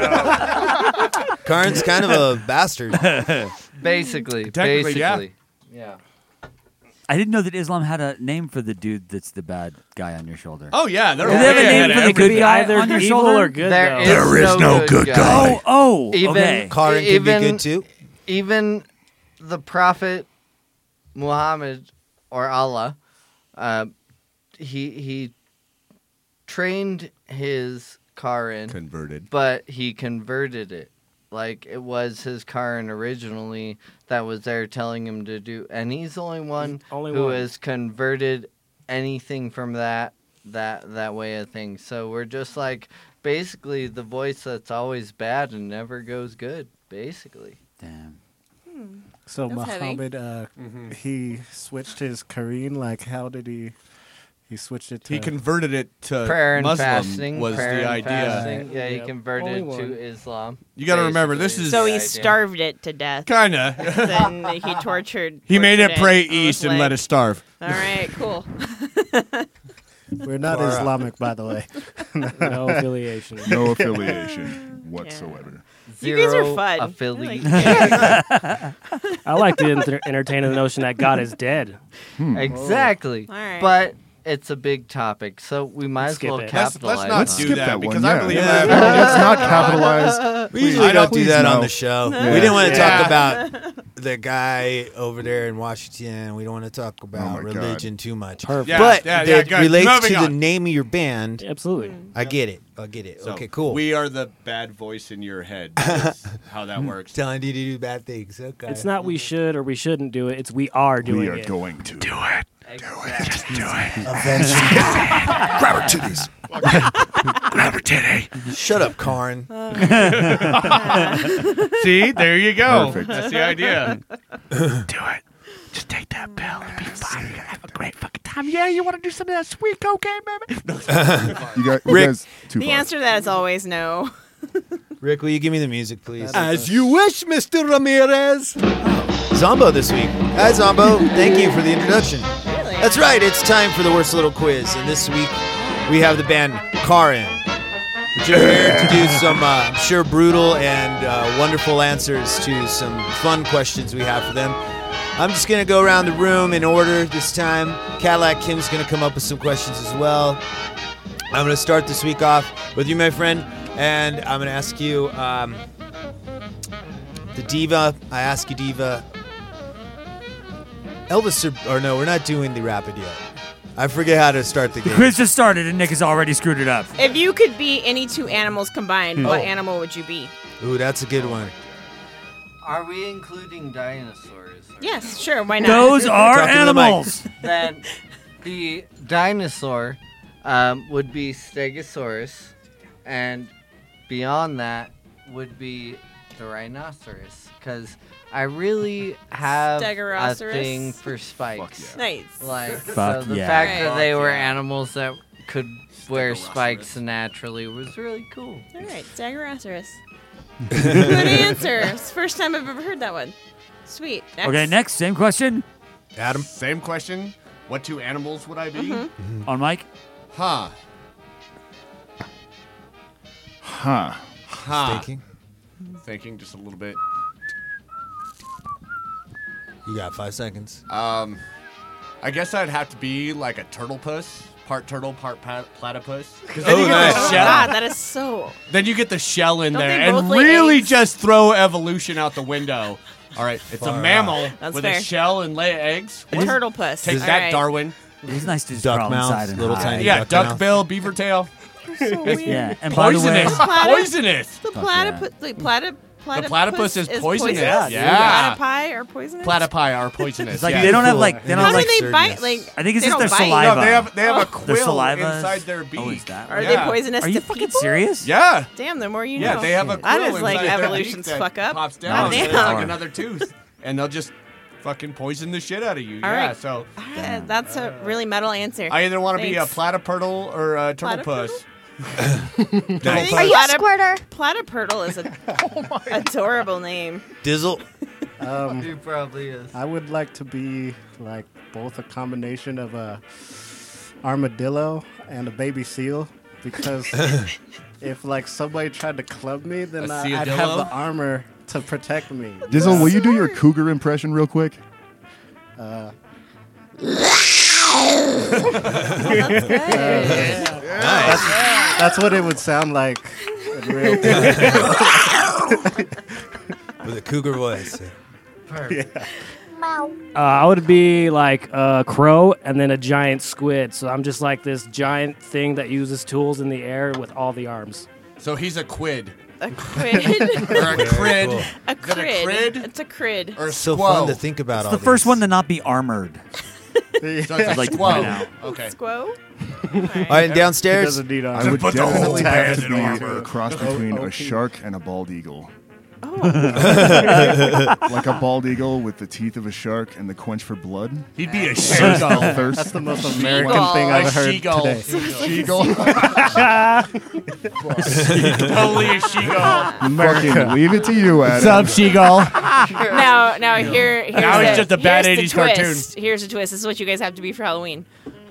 Karn's kind of a bastard. Basically, Technically, yeah. basically, yeah. I didn't know that Islam had a name for the dude that's the bad guy on your shoulder. Oh yeah, they're Do they have a way name ahead for of the good everything. guy Either on your evil shoulder? or good. There though. is There is no good guy. Oh, oh, Even okay. Karn can even, be good too. Even the Prophet Muhammad or Allah, uh, he he trained his Karin, Converted. but he converted it. Like it was his Karin originally that was there telling him to do, and he's the only one Only who one. has converted anything from that that that way of things. So we're just like basically the voice that's always bad and never goes good. Basically. Damn. So That's heavy. Muhammad, uh, he switched his Kareen. Like, how did he? He switched it to. He converted it to Prayer and Muslim fasting was prayer the and idea. fasting. Yeah, he Yep. converted Only one. to Islam. You got to remember, this basically, is So the he idea. starved it to death. Kinda. Then he tortured. He made it tortured pray I was east and like, let it starve. All right, cool. We're not Far out. Islamic, by the way. No affiliation. No affiliation whatsoever. You guys are Zero fun. affiliate. I like to enter- entertain the notion that God is dead. Exactly. All right. But it's a big topic, so we might as Skip well it. Let's, capitalize. let's not Let's do skip that, that one, because yeah. I believe Yeah. that. Let's not capitalize. We usually I don't don't- do that please on no. the show. Yeah. We didn't want to Yeah. talk about the guy over there in Washington. We don't want to talk about my God. religion too much. Perfect. Yeah, But yeah, yeah, it good. relates Moving to the on. name of your band. Absolutely. I get it. I get it. So, okay, cool. We are the bad voice in your head. That's how that works. telling you to do bad things. Okay. It's not we should or we shouldn't do it. It's we are doing We are it. going to do it. Exactly. Grab her titties. Grab her titty. Shut up, Karn. See, there you go. Perfect. That's the idea. Do it. Just take that pill. It'll be fine. You're going to have a great fucking time. Yeah, you want to do some of that sweet cocaine, baby? You got you Rick. guys too The far. answer to that is always no. Rick, will you give me the music, please? As you wish, Mister Ramirez. Zombo this week. Hi, Zombo. Thank you for the introduction. Really? That's right. It's time for the worst little quiz, and this week we have the band Karin, which are here to do some, uh, I'm sure, brutal and uh, wonderful answers to some fun questions we have for them. I'm just gonna go around the room in order this time. Cadillac Kim's gonna come up with some questions as well. I'm gonna start this week off with you, my friend, and I'm gonna ask you, um, the diva. I ask you, diva. Elvis, or, or no, we're not doing the rapid yet. I forget how to start the The game. quiz just started and Nick has already screwed it up. If you could be any two animals combined, what Oh. animal would you be? Ooh, that's a good one. Are we including dinosaurs? Yes, sure. Why not? Those are Talking to the mic. animals. Then the dinosaur um, would be Stegosaurus, and beyond that would be the rhinoceros, because I really have a Stegosaurus? thing for spikes. Nice. Like, Fuck so the yeah. fact Right. that they Fuck were yeah. animals that could wear spikes naturally was really cool. All right, Stegosaurus. Good answer. It's the first time I've ever heard that one. Sweet. Next. Okay, next, same question. Adam. Same question. What two animals would I be? Mm-hmm. On Mike. Huh. Huh. Huh. Thinking. Thinking just a little bit. You got five seconds. Um, I guess I'd have to be like a turtle puss. Part turtle, part pa- platypus. Because then Oh, you get nice. the Oh, shell. God, that is so. Then you get the shell in Don't there they and both lay really eggs? just throw evolution out the window. All right, it's Far a mammal out. That's with fair. a shell and lay eggs. A turtle puss. Take All that, right. Darwin. It is nice to just Duck crawl mouth, inside and little hide. tiny Yeah, duck duck mouth. bill, beaver tail. So weird. Yeah, and by the way, Poisonous. Platypus? Poisonous. The Fuck platypus, the platyp, platypus, platypus is poisonous. Yeah, Yeah. Platypi are poisonous. Platypi are poisonous. it's like yeah. they don't have Cool. like they don't How have do like. they bite? absurdness. Like I think it's they just don't their bite. saliva. No, they have they have a Oh. quill Their saliva inside their beak. Oh, is that Are right? they Yeah. poisonous Are you to fucking people? serious? Yeah. Damn, the more you Yeah, know. they have a That quill is like inside their evolution's beak that fuck up. pops Oh, down. damn. It's like another tooth, and they'll just fucking poison the shit out of you. All yeah, right. so Uh, that's a really metal answer. I either want to be a Thanks. platypurtle or a turtle puss. I think Are you a platyp- squirter? Platypurtle is an adorable name. Dizzle. Um, He probably is. I would like to be like both a combination of a armadillo and a baby seal because if like somebody tried to club me, then A I, I'd have seadillo? the armor to protect me. Dizzle, will you do your cougar impression real quick? Uh, That's good. that's, that's what it would sound like. In real With a cougar voice. yeah. Meow. Uh, I would be like a crow and then a giant squid. So I'm just like this giant thing that uses tools in the air with all the arms. So he's a quid. A quid. Or a crid. cool. A Is that crid. a crid? It's a crid. Or a It's so squo. fun to think about It's all the first these. one to not be armored. So it's a I'd like to point squo. out. Okay. Squo? All right, and He downstairs. doesn't need I armor. would Put the whole definitely have band to in be armor. a cross between Oh, a okay. shark and a bald eagle. Oh. Like a bald eagle with the teeth of a shark and the quench for blood. He'd be a Thirst seagull. and thirst. That's the most American Seagull. thing A I've heard seagull. today. Seagull. Totally a seagull. Fucking leave it to you, Adam. Sub seagull. Now, now here, here's Now the, it's just a bad here's the eighties twist. cartoon. Here's the twist. This is what you guys have to be for Halloween.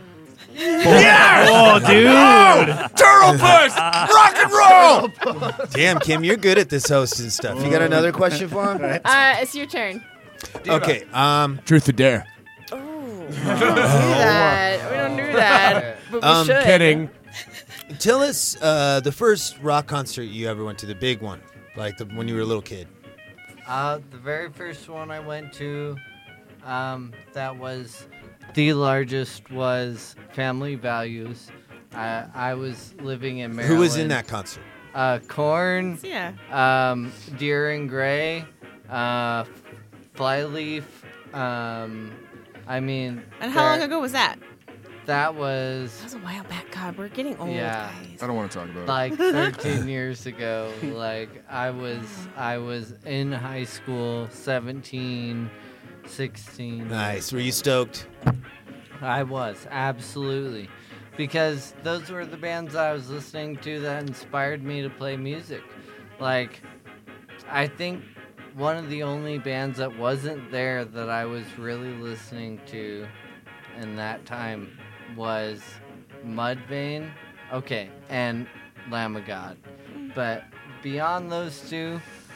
Oh, dude. Turtle puss. Rock and roll. Damn, Kim, you're good at this hosting stuff. You got another question for him? Uh, it's your turn. Okay. Um. Truth or dare. Oh, we don't do that. We don't do that. But we Um, should. Kidding. Tell us uh, the first rock concert you ever went to, the big one, like the, when you were a little kid. Uh, the very first one I went to, um, that was the largest, was Family Values. I, I was living in Maryland. Who was in that concert? Uh, Korn, Yeah. um, Deer and Gray, uh, Flyleaf. Um, I mean, And how there- long ago was that? That was That was a while back. God, we're getting old, Yeah. guys. I don't want to talk about like thirteen years ago. Like I was, I was in high school, seventeen, sixteen. Nice. Were you stoked? I was, absolutely. Because those were the bands I was listening to that inspired me to play music. Like, I think one of the only bands that wasn't there that I was really listening to in that time was Mudvayne, okay, and Lamb of God. But beyond those two,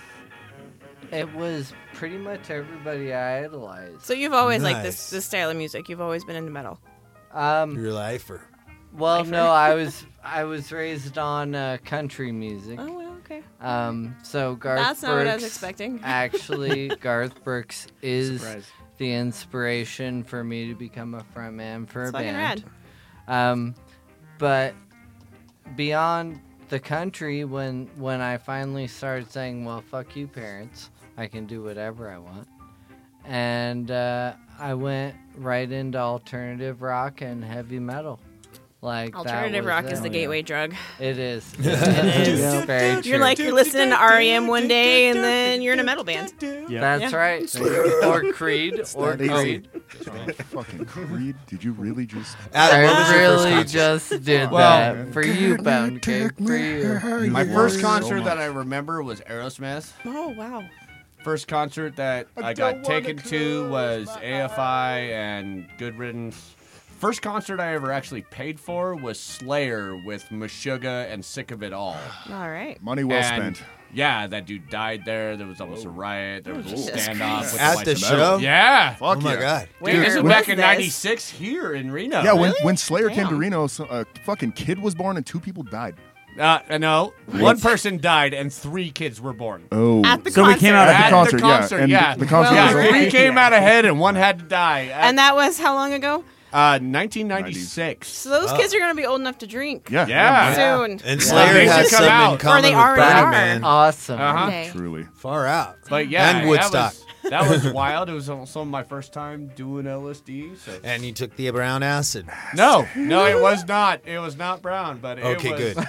it was pretty much everybody I idolized. So you've always liked this Nice. this style of music. You've always been into metal. Um, Your life, or well, Lifer. no, I was I was raised on uh, country music. Oh well, okay. Um, so Garth That's not what I was Brooks- expecting. Actually, Garth Brooks is Surprise. the inspiration for me to become a frontman for That's a fucking band. Um, but beyond the country, when when I finally started saying, "Well, fuck you, parents, I can do whatever I want," and uh, I went right into alternative rock and heavy metal. Like that Alternative was rock it. is the gateway drug. It is. It is Yeah. very You're true. like you're listening to R E M one day, and then you're in a metal band. Yeah. That's Yeah. right. Or Creed. Or that easy. Creed. Fucking Creed. Did you really just? Adam, what was I your first really concert? just did Well- that for you, Bound Cake. For you. My You first were concert so that much. I remember was Aerosmith. Oh wow. First concert that I, got taken to was A F I and Good Riddance. First concert I ever actually paid for was Slayer with Meshuggah and Sick of It All. All right. Money well And, spent. Yeah, that dude died there. There was almost a riot. There was a Jesus standoff. Christ. with At White the Metal. show? Yeah. Fuck Oh my yeah. god. Dude, this Where was back was in this? ninety-six here in Reno. Yeah, when, Really? when Slayer came to Damn. Reno, so, a fucking kid was born and two people died. Uh, no, one person died and three kids were born. Oh. At the So we concert. came out At the At concert, the concert, yeah. And yeah. the, the concert Well, was yeah, all over. three came out ahead and one had to die. At, And that was how long ago? uh, nineteen ninety-six. So those kids are gonna be old enough to drink. Yeah. Yeah. Soon. And Yeah. Slayer They has should come something in out. common Or they with already Burning are. Man. Awesome. Uh-huh. Okay. Truly. Far out. But yeah, And that Woodstock. was- that was wild. It was also my first time doing L S D. So. And you took the brown acid. No, no, it was not. It was not brown, but it Okay, was good.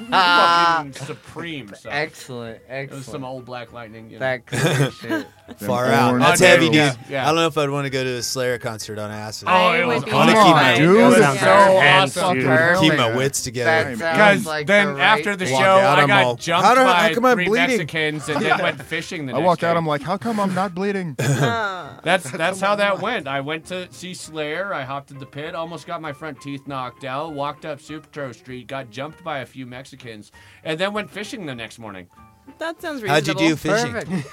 fucking supreme. So. Excellent, excellent. It was some old Black Lightning. You know? That clear shit. Far out. orange That's Oh, heavy, yeah, dude. yeah. I don't know if I'd want to go to a Slayer concert on acid. Oh, it was I want to keep my, dude. It was I so wanna awesome. keep my wits together. Because then after the Walk show, out, I I'm got all, jumped how do- by how come I'm three bleeding? Mexicans and then went fishing the I next walked day. out. I'm like, how come I'm not bleeding? That's that's how that went. I went to see Slayer. I hopped in the pit, almost got my front teeth knocked out. Walked up Sutro Street, got jumped by a few Mexicans, and then went fishing the next morning. That sounds How'd you reasonable. do fishing?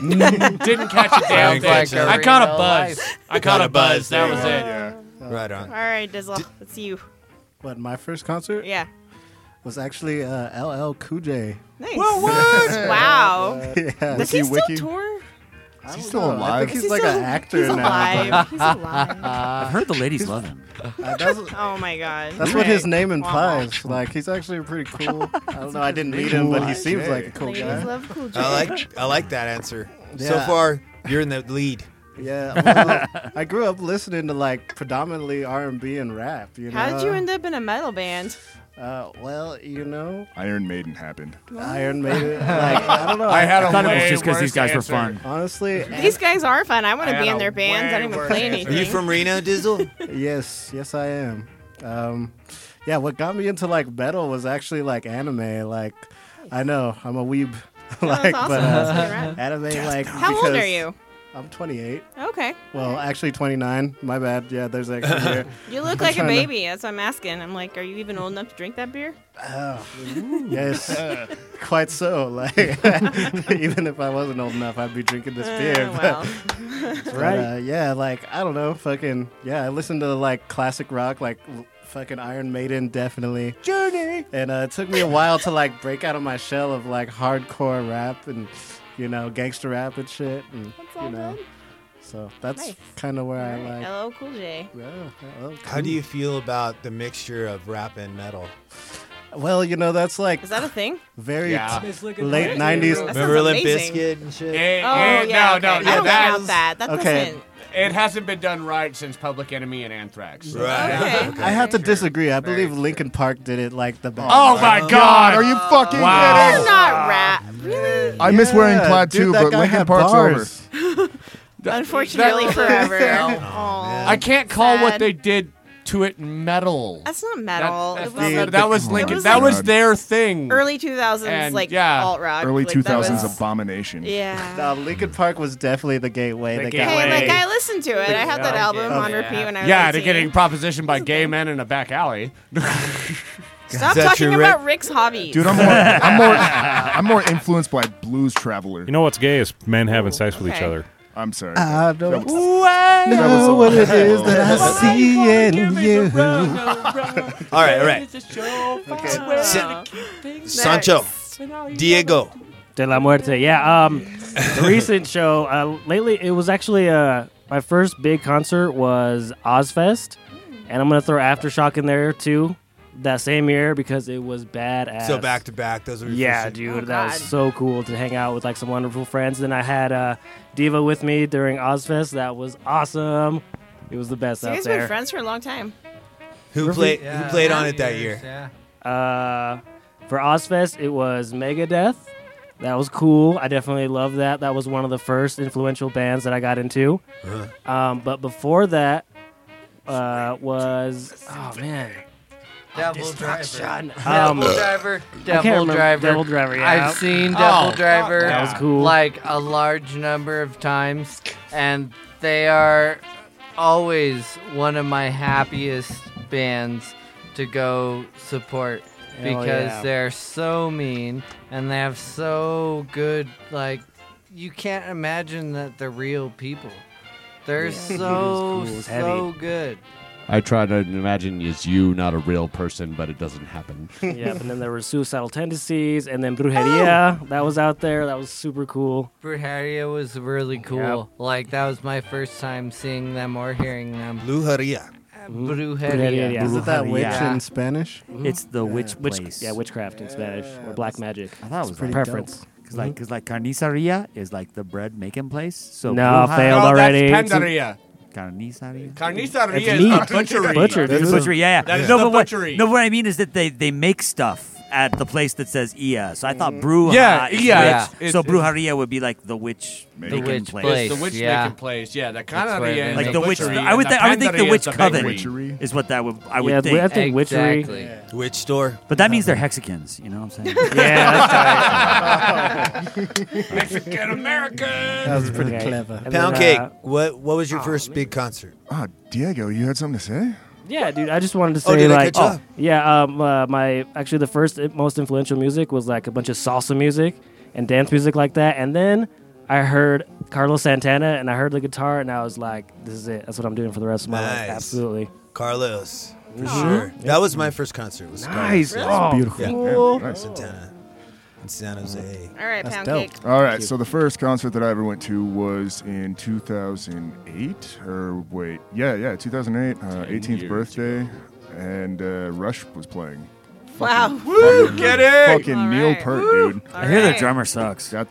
Didn't catch a damn Like thing. a I caught a real buzz. life. I caught a buzz. That There was you it. go. Right on. All right, Dizzle, it's you. What, my first concert? Yeah. Was actually uh, L L Cool J. Nice. Whoa, what? Wow. yeah. Does he still tour? Is he still I alive? think he's Is he like still- an actor he's now. alive. He's alive. I've heard the ladies love him. Uh, that's Oh my god. that's what his name Wah, wah. implies. Like he's actually pretty cool. I don't know. I didn't meet him, but he seems like a cool Ladies guy. love Cool J. I like I like that answer. So Yeah. far, you're in the lead. Yeah, well, I grew up listening to like predominantly R and B and rap. You know. How did you end up in a metal band? Uh, well, you know, Iron Maiden happened. Iron Maiden. Like I don't know. I had a I thought it was way just because these worse guys were answer. fun. Honestly, These guys are fun. I want I to be had in a their bands. I way don't even worse play answer. anything. Are you from Reno, Dizzle? yes, yes, I am. Um, yeah, what got me into like metal was actually like anime. Like, I know I'm a weeb. like, awesome. but That's uh, good, right? anime like. How old are because you? I'm twenty-eight. Okay. Well, actually twenty-nine. My bad. Yeah, there's an extra year. You look I'm like a trying to- baby. That's what I'm asking. I'm like, are you even old enough to drink that beer? Oh, yes, quite so. Like, even if I wasn't old enough, I'd be drinking this Uh, beer. but- well. but, right. uh, yeah, like I don't know, fucking yeah. I listen to like classic rock, like l- fucking Iron Maiden, definitely. Journey. And uh, it took me a while to like break out of my shell of like hardcore rap and you know gangster rap and shit. And That's all you know, good. so that's Nice. kind of where I Alright, like. L L Cool J. Yeah, oh, How do cool. you feel about the mixture of rap and metal? Well, you know that's like Is that a thing? very Yeah. t- late nineties. That Remember sounds Limp amazing. Bizkit and shit? Eh, Oh eh, yeah. no, okay. no, I no, don't that count is- that. That Okay. doesn't. It hasn't been done right since Public Enemy and Anthrax. So. Right. Okay. I have to disagree. I believe Linkin Park did it like the best. Oh my God! Are you fucking Wow. That's kidding? not rap. Really? I miss wearing Yeah, plaid dude, too, that but guy Linkin had Park's bars. over. Unfortunately, forever. man. I can't call what Sad. they did to it metal. That's not metal. That, It that's was not- like that was It Linkin. was That like- was their thing. early two thousands, And, like yeah. alt rock. Early like, two that thousands was- abomination. Yeah. No, Linkin Park was definitely the gateway. The that gateway. got Hey, like me. I listened to it. I had that Yeah, album yeah. on repeat when I was yeah, to eighteen. getting propositioned by gay men in a back alley. Stop Is that talking true, about Rick? Rick's hobbies. Dude, I'm more, I'm more, I'm more influenced by Blues Traveler. You know what's gay is men having sex with each Okay. other. I'm sorry. I don't That was- know what it is that I see in you. All right, all right. Okay. San- Sancho, Diego. De la Muerte. Yeah. Um, the recent show uh, lately, it was actually uh, my first big concert was Ozfest, and I'm gonna throw Aftershock in there too. That same year because it was badass. So back to back, those are your Yeah, first- dude, Oh, that was God. so cool to hang out with like some wonderful friends. Then I had uh, Diva with me during Ozfest. That was awesome. It was the best So you out guys been there. friends for a long time. Who played? Who played on it that year? Yeah. Uh, for Ozfest, it was Megadeth. That was cool. I definitely love that. That was one of the first influential bands that I got into. Uh-huh. Um, but before that uh, was oh man, Devil Driver. Destruction. Devil Um, Driver. can't Devil remember- Driver. Devil Driver, yeah. I've seen Oh, Devil fuck, Driver. that was cool. Like a large number of times, and they are always one of my happiest bands to go support Hell because yeah. they're so mean and they have so good, like, you can't imagine that they're real people. They're Yeah. so, It was cool. It was so heavy. good. I try to imagine it's you, not a real person, but it doesn't happen. yeah. And then there were Suicidal Tendencies, and then Brujeria. Oh. That was out there. That was super cool. Brujeria was really cool. Like, that was my first time seeing them or hearing them. Brujeria. Brujeria. Brujeria, yeah. Is it that witch Yeah. in Spanish? It's the witch Witch, place. yeah, witchcraft in Spanish or black magic. I thought it was It's pretty preference. Because like, cause like carniceria is like the bread making place. So No, Bruja- failed No, already. that's Pandaria. Carniceria. Carniceria It's is meat. a butchery. Butcher, It's dude. a butchery, yeah, yeah. That is no, the but what, butchery. no, what I mean is that they, they make stuff at the place that says Ia. So I thought Bruja Yeah, is yeah, witch. it's- so it's- Brujeria would be like the witch The making witch place. place. It's the witch yeah. making place. Yeah, the That's where Canaria they is Like the the witch. butchery, I would. and Th- the I would think the Pandaria witch is the coven bakery. is what that would. I would Yeah, think. I think witchery. Exactly. Witch store. But that means they're Hexicans. You know what I'm saying? Yeah, that's Mexican American. That was pretty Okay. clever. And Pound then, cake. uh, What What was your first big concert? Ah, Diego, you had something to say? Yeah, dude. I just wanted to Oh, say did I like, cut you off? yeah. Um, uh, my actually the first uh, most influential music was like a bunch of salsa music and dance music like that, and then I heard Carlos Santana and I heard the guitar, and I was like, this is it. That's what I'm doing for the rest of my Nice. life. Absolutely. Carlos, for sure. That was my first concert. Was Nice. Carlos. Oh, beautiful. Yeah. cool. Nice. Santana in San Jose. All right, That's pound dope. cake. All right, so the first concert that I ever went to was in two thousand eight, or wait, yeah, yeah, two thousand eight, uh, eighteenth years birthday, and uh, Rush was playing. Wow. Fucking- Woo, fucking- get it! Fucking All Neil right. Peart, Woo. dude. All I hear the right. drummer sucks. Got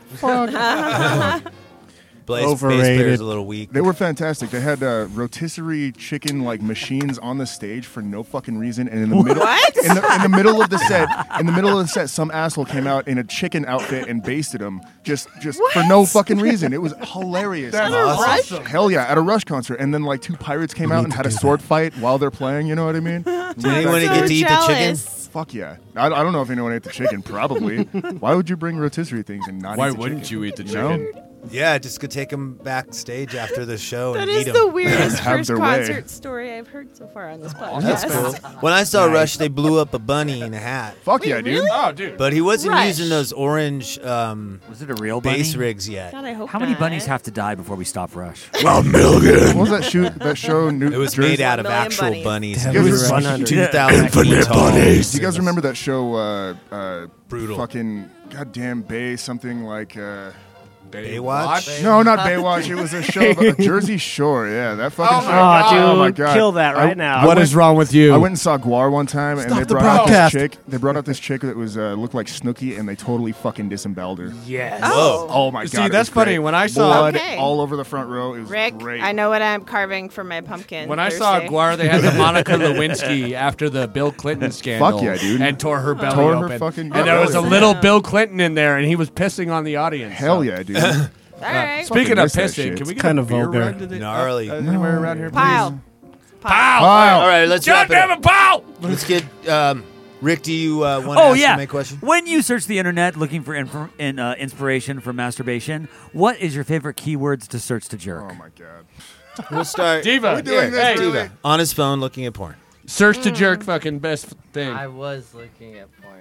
fuck. Blaze, bass Overrated. player is a little weak. They were fantastic. They had uh, rotisserie chicken like machines on the stage for no fucking reason, and in the middle, What? in the, in the middle of the set, in the middle of the set, some asshole came out in a chicken outfit and basted him just just for no fucking reason. It was hilarious. That's awesome. awesome. Hell yeah! At a Rush concert, and then like two pirates came out and had a sword fight while they're playing. You know what I mean? Did anyone so get to eat the chicken? jealous. Fuck yeah! I, I don't know if anyone ate the chicken. Probably. Why would you bring rotisserie things and not? Why eat the wouldn't chicken? you eat the know? chicken? Yeah, just go take them backstage after the show That and is eat the them. weirdest Have first their way. concert story I've heard so far on this podcast. That's cool. When I saw Rush, they blew up a bunny in a hat. Fuck yeah, dude! Oh, dude. But he wasn't Rush. using those orange um, Was it a real bunny? bass rigs yet. God, I hope How many not. bunnies have to die before we stop Rush? What was that shoot? That show? New It was Jersey? made out of Million actual bunnies. bunnies. Damn, It it was was one hundred. two thousand feet tall. Do you guys remember that show? Uh, uh, Brutal. Fucking goddamn Bay something like. Uh, Baywatch? no, not Baywatch. It was a show about Jersey Shore. Yeah, that fucking. Oh show. my God. dude, Oh my god! kill that I- right now. I What went- is wrong with you? I went and saw Guar one time, and Stop they the brought out broadcast. this chick. They brought out this chick that was uh, looked like Snooki, and they totally fucking disemboweled her. Yes. Oh. Oh my god! See, it that's was great. funny. When I saw- blood Okay. all over the front row, it was Rick, great. I know what I'm carving for my pumpkin. When I saw Thursday. Guar, they had the Monica Lewinsky after the Bill Clinton scandal. yeah, dude. And tore her belly Tore her open. fucking and there was a belly. little Bill Clinton in there, and he was pissing on the audience. Hell so. yeah, dude! All right. Speaking Fucking of miss that pissing, shit. can we It's get kind a of beer vulgar. run today? Gnarly. Uh, anywhere around here, please? Pile. Pow! Wow. All right, let's God wrap it damn up. it, pow! Let's get um, Rick. Do you uh, want to Oh ask yeah. him a question? When you search the internet looking for infor- in, uh, inspiration for masturbation, what is your favorite keywords to search to jerk? Oh my god! We'll start. Diva. Here, doing this, hey, really? Diva. On his phone, looking at porn. Search to jerk, fucking best thing. I was looking at porn.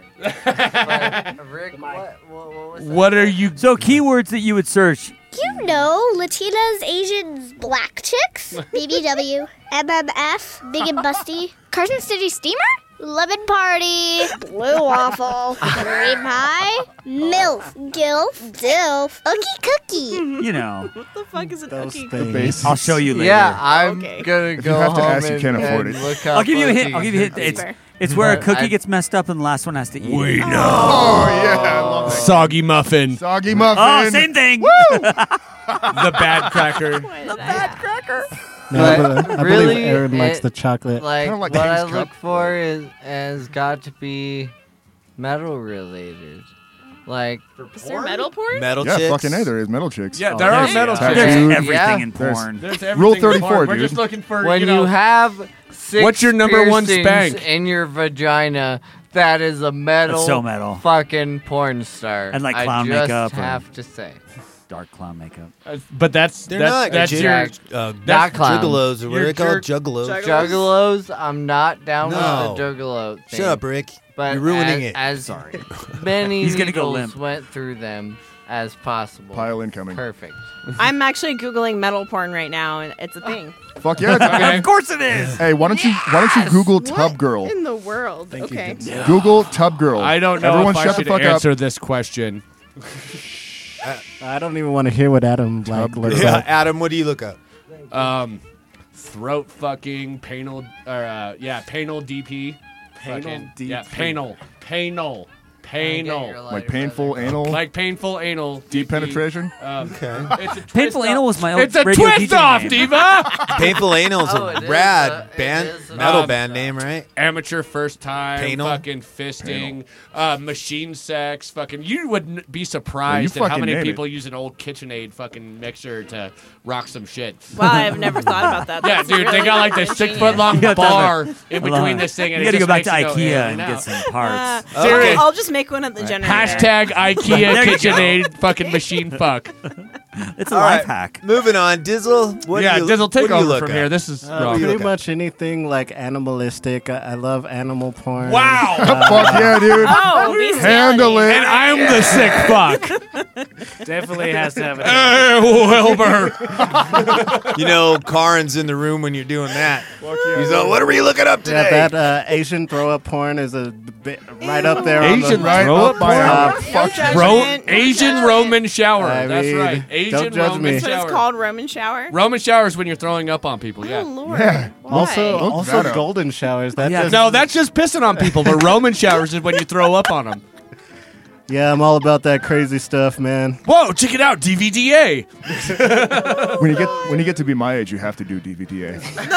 But, Rick, what, what, what was that? What are you? So keywords that you would search. You know, Latinas, Asians, black chicks, B B W, M M F, Big and Busty, Carson City Steamer, Lemon Party, Blue Waffle, Cream Pie, MILF, GILF, DILF, Ookie Cookie. You know, What the fuck is an Those ookie? things. Base. I'll show you later. Yeah, I'm Okay. gonna If you go have to home ask, you and, can't afford and it. look up I'll give you a hint. Ookie I'll give you a hint. Cookie. It's, it's where a But cookie I- gets messed up and the last one has to eat. We it. know. Oh yeah, I love that. Soggy muffin. Soggy muffin. Oh, same thing. The bad cracker. The bad cracker. No, I But believe, I really, believe Aaron likes it- the chocolate. Like, Kinda like what I King's look Cup. for is has got to be metal related. Like Is there metal porn? Metal Yeah, chicks. fucking A, there is metal chicks. Yeah, Oh, there are there's- metal yeah. chicks. There's Tattooed. everything Yeah. in There's- porn. There's Rule everything in thirty-four, porn. We're dude. just looking for, when you you, know, have six What's your number one piercings spank? in your vagina, that is a metal, That's so metal. fucking porn star. And, like, I clown just makeup or- have to say. Dark clown makeup. Uh, but that's They're that's not that's jig- your uh, Not clown. juggalos or what You're are they called? jerk- Juggalos. Juggalos, I'm not down No. with the juggalo thing. Shut up, Rick. But You're ruining as, it. As Sorry. many He's gonna go needles limp. went through them as possible. Pile incoming. Perfect. I'm actually googling metal porn right now, and it's a thing. Fuck yeah. it's okay. Of course it is. Hey, why don't you why don't you Google Tub Girl? In the world. okay. Google Tub Girl. I don't know Everyone if I shut the should fuck answer up. this question. I don't even want to hear what Adam like looks Yeah, up. Adam, what do you look up? Um, throat fucking panel, or uh, yeah, panel D P. Panel Fucking- D P. Yeah, panel, panel, Panal. Like painful anal. Like painful anal. Deep penetration. Um, Okay. It's a twist Painful off. Anal was my old It's a radio twist D J off, name. Diva. Painful Anal's Oh, a it is, rad uh, it band, is, uh, metal um, band name, right? Amateur first time, Panal? fucking fisting, uh, machine sex, fucking. You wouldn't be surprised Well, you at how fucking many name people use an old KitchenAid fucking mixer to rock some shit. Wow, I've never thought about that. Yeah, That's dude, really they got like this six ingenious. foot long You have to bar have in I love between it. this thing, and You it gotta go just back to makes you go IKEA in and out. get some parts. Uh, Seriously. I'll just make one at the generator. Hashtag IKEA There you go. KitchenAid fucking machine fuck. It's a All life right, hack. moving on. Dizzle, what yeah, do you, Dizzle, take what do you over look from at? here. This is Uh, wrong. pretty much anything like animalistic. I, I love animal porn. Wow. Fuck yeah, dude. Oh, bestiality. Handle it. And I'm the sick fuck. Definitely has to have it. Hey, Wilbur. You know, Karin's in the room when you're doing that. yeah, He's like, what are we looking up today? Yeah, that uh, Asian throw up porn is a bit right up there. on Asian the, Right Throw up up my porn? alley. No Fuck judgment, Ro- no Asian judgment. Roman shower. I That's mean, right. don't Asian judge Roman me. That's what shower. it's called, Roman shower. Roman showers when you're throwing up on people. Yeah. Oh Lord. Yeah. Why? Also, Look also that up. golden showers. That Yeah. just, No, that's just pissing on people. But Roman showers is when you throw up on them. yeah, I'm all about that crazy stuff, man. Whoa, check it out, D V D A. When you get when you get to be my age, you have to do D V D A.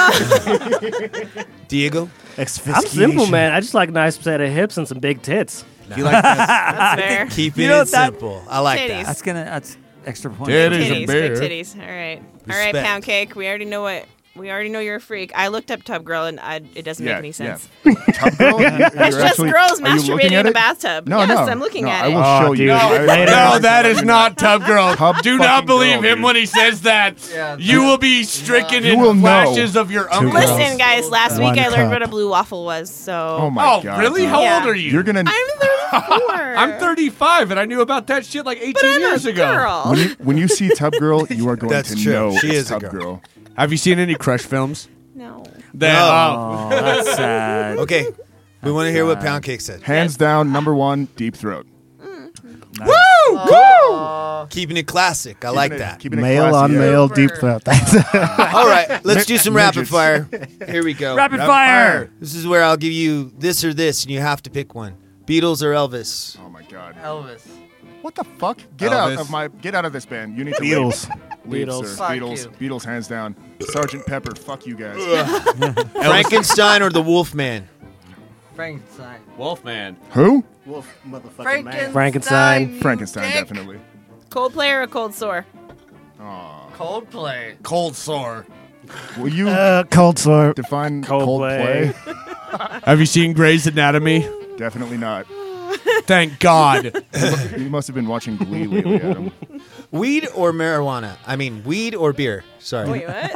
Diego? I'm simple, man. I just like a nice set of hips and some big tits. You like that? That's fair. Keeping You know it that- simple. I like Titties. that. That's gonna. That's extra points. Titties. Big and titties, beer. big titties. All right, all right, Respect. pound cake. We already know what. We already know you're a freak. I looked up Tub Girl and I, it doesn't Yeah, make any sense. yeah. Tub girl? You're It's just actually- girls are you looking masturbating at in a it? bathtub. No, yes, no. I'm looking no, at I it. will Oh, show you. dude. I- Later. No, that is not Tub Girl. Tub Do not fucking believe girl, him dude. when he says that. Yeah, You will be stricken You will in know. flashes of your uncle. Listen, guys. Last One week I learned cup. what a blue waffle was. So Oh my Oh, god. really? dude. How Yeah. old are you? You're gonna I'm thirty-four. I'm thirty-five, and I knew about that shit like eighteen But I'm years a ago. girl. when you, when you see Tub Girl, you are going That's to true. know She it's is a Tub girl. Girl. Have you seen any Crush films? No. That, No. Oh, that's sad. Okay, we want to hear what Pound Cake said. Hands down, number one, Deep Throat. Nice. Woo! Uh, Keeping it classic. I like that. Keeping it Male classy, on yeah. male deep throat. That's All right, let's do some rapid Midgets. fire. Here we go. Rapid Rapid fire. This is where I'll give you this or this, and you have to pick one. Beatles or Elvis? Oh my god. Elvis. What the fuck? Get out Elvis. of my get out of this band. You need to Beatles. leave, leave Beatles. sir. Fuck Beatles. you. Beatles hands down. Sergeant Pepper, fuck you guys. Frankenstein or the Wolfman? Frankenstein. Wolfman. Who? Wolf motherfucking Frankenstein. Frankenstein. you Frankenstein, dick. definitely. Cold player or cold sore? Aw. Coldplay. Cold sore. Will you Uh, cold sore. define Coldplay. Coldplay? Have you seen Grey's Anatomy? Definitely not. Thank God. You must have been watching Glee lately, Adam. Weed or marijuana? I mean, weed or beer? Sorry. Wait, what?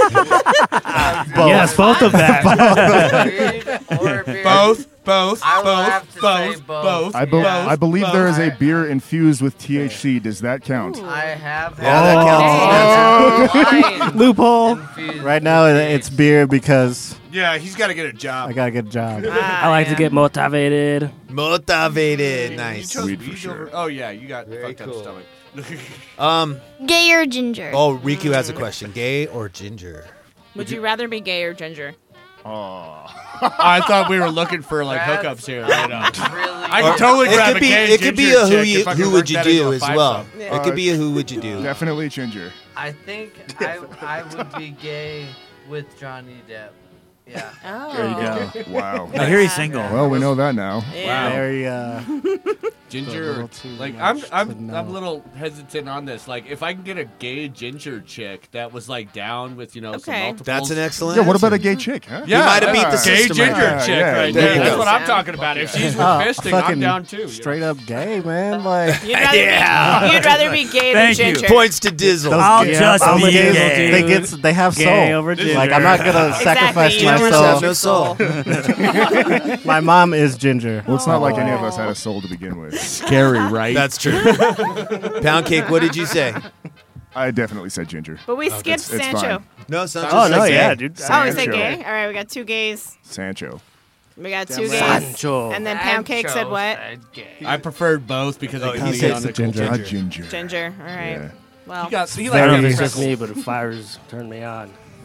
Yes, both of that. Weed or beer? Both, both, I will both, have to both, say both. both. I, be- both, I believe both. there is a beer infused with T H C. Does that count? I have. Yeah, that counts. Oh. Loophole. Right now it- it's beer because Yeah, he's got to get a job. I gotta get a job. I like to get motivated. Motivated. You Nice. chose Weed for weed sure. over- Oh yeah, you got Very fucked cool. up stomach. Um. Gay or ginger? Oh, Riku has a question. Gay or ginger? Would you rather be gay or ginger? Oh. I thought we were looking for like That's hookups here. Right now. Really I could Or- totally it grab could a be. gay It could be ginger a who chick you if I could who work would you that into do a as five well. sub. It could be a who would you do. Definitely ginger. I think I, I would be gay with Johnny Depp. Yeah. Oh. There you go. Wow. I hear he's single. Well, we know that now. Yeah. Very uh, Ginger, little too like much I'm, to I'm, know. I'm a little hesitant on this. Like, if I can get a gay ginger chick that was like down with, you know, some Okay. multiples. That's an excellent. Yeah, what answer. about a gay chick, huh? Yeah, might have beat the gay system right ginger there. chick Yeah, right there there. you That's go. what I'm talking about. If she's with oh, fisting, I'm fucking down too. you know? straight up gay, man. Like You'd rather, Yeah. be, you'd rather be gay than Thank you. ginger. Points to Dizzle. those I'll gays- just those be gays, gay. They get they have Gay soul. over ginger. Like I'm not gonna sacrifice Exactly. my You Gingers have soul. no soul. My mom is ginger. Well, it's not like any of us had a soul to begin with. Scary, right? That's true. Pound Cake. What did you say? I definitely said ginger. But we Oh, skipped it's- it's Sancho. fine. No, Sancho Oh said no, gay. yeah, dude. Oh, we said Sancho. gay? All right, we got two gays. Sancho. We got Damn two right. gays. Sancho. And then Pound Cake said Sancho what? said gay. I preferred both because Oh, I he kind of said get on the ginger. cool A ginger. ginger. Ginger. All right. Yeah. Well, He got, he I don't know like if gay it's just freckles. me, but the fires turn me on.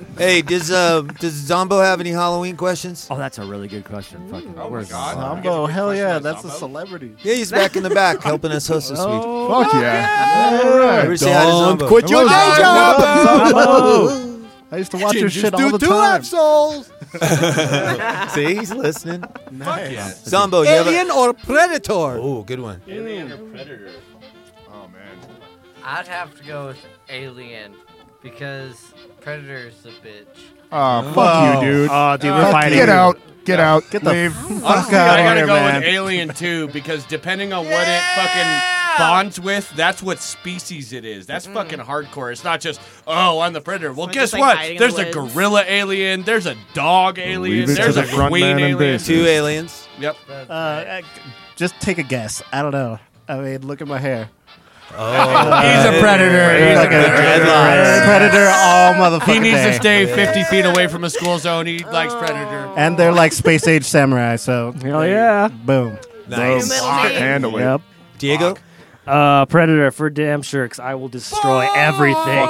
Hey, does uh, does Zombo have any Halloween questions? Oh, that's a really good question. Fucking, oh where's Zombo, hell yeah, that's a celebrity. Yeah, he's back in the back helping us host this week. Oh, Fuck yeah. All right. Everybody say hi to Don't Zombo. quit your day job, Zombo. I used to watch your Gingers shit do all the too time. have souls. See, he's listening. Nice. Yeah. Zombo, you have a- Alien or Predator? Oh, good one. Alien or Predator? Oh man. I'd have to go with Alien because Predator's a bitch. Aw, fuck Oh. you, dude. Oh, dude, we're Fuck- fighting. Get out. Get Yeah. out. Get the Leave. fuck Honestly, out I of gotta here, go man. with Alien too because depending on what it fucking bonds with, that's what species it is. That's fucking hardcore. It's not just oh, I'm the predator. Well, Someone guess just, like, what? hiding in There's the a woods. gorilla alien. There's a dog alien. Leave it to There's the a front queen man and alien. bitches. Two aliens. Yep. Uh, uh, just take a guess. I don't know. I mean, look at my hair. Oh, He's a predator. He's a Like a predator. predator all motherfucking He needs day. to stay fifty feet away from a school zone. He likes predator. And they're like space age samurai, so Hell yeah. boom. Nice. Handle it. Yep. Diego? Uh, Predator for damn sure, because I will destroy everything.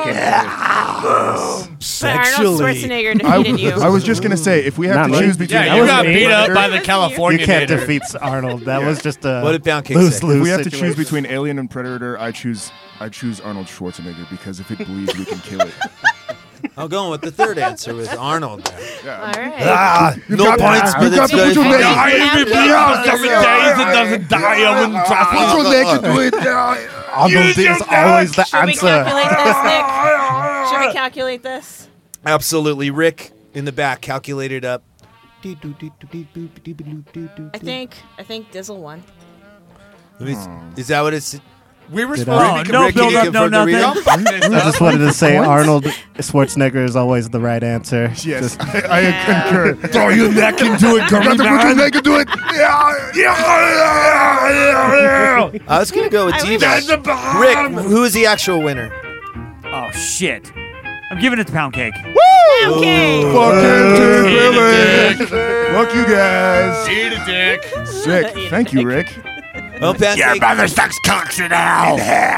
But Arnold Schwarzenegger I, defeated you. I was just gonna say, if we have Not to me. choose between, Yeah, you got me. beat up Predator- by the California. You can't Nader. defeat Arnold. That was just a What did Pound Cake lose say? lose. If we have to situation. choose between Alien and Predator, I choose I choose Arnold Schwarzenegger because if it bleeds, we can kill it. I'm going with the third answer with Arnold. Yeah. All right. Ah, no got- points, you but got it's to put good. your leg- I even beyond seven days it doesn't die. I wouldn't trust Put your leg into it. Arnold Use is your always the Should we answer. calculate this, Nick? Should we calculate this? Absolutely. Rick in the back calculated up. I think I think Dizzle won. Let me s- Is that what it's? We were Did supposed I- to be no, Rick, can you build up, confirm no, the reading? Don't fuck this I up. just wanted to say Arnold Schwarzenegger is always the right answer. Yes, Just- I, I Yeah. concur. Throw your neck into it, You got to put your leg into it. I was going to go with I T-Bag. wish- Rick, who is the actual winner? Oh shit! I'm giving it to Pound Cake. Okay. Fucking Tim Eat a Village. dick. Fuck you guys. Eat a dick. Sick. Thank you, Rick. Well, Pound Your Cake, mother sucks cocks in hell.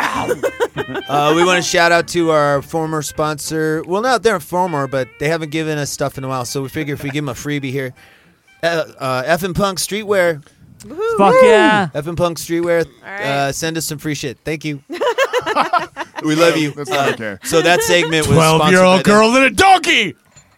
uh, we want to shout out to our former sponsor. Well, not they're former, but they haven't given us stuff in a while, so we figure if we give them a freebie here. Uh, uh, F and Punk Streetwear. Woohoo. Fuck yeah! F and Punk Streetwear. right. Uh, send us some free shit. Thank you. We love you. That's Uh, not okay. so that segment was sponsored by Twelve-year-old them. girl and a donkey.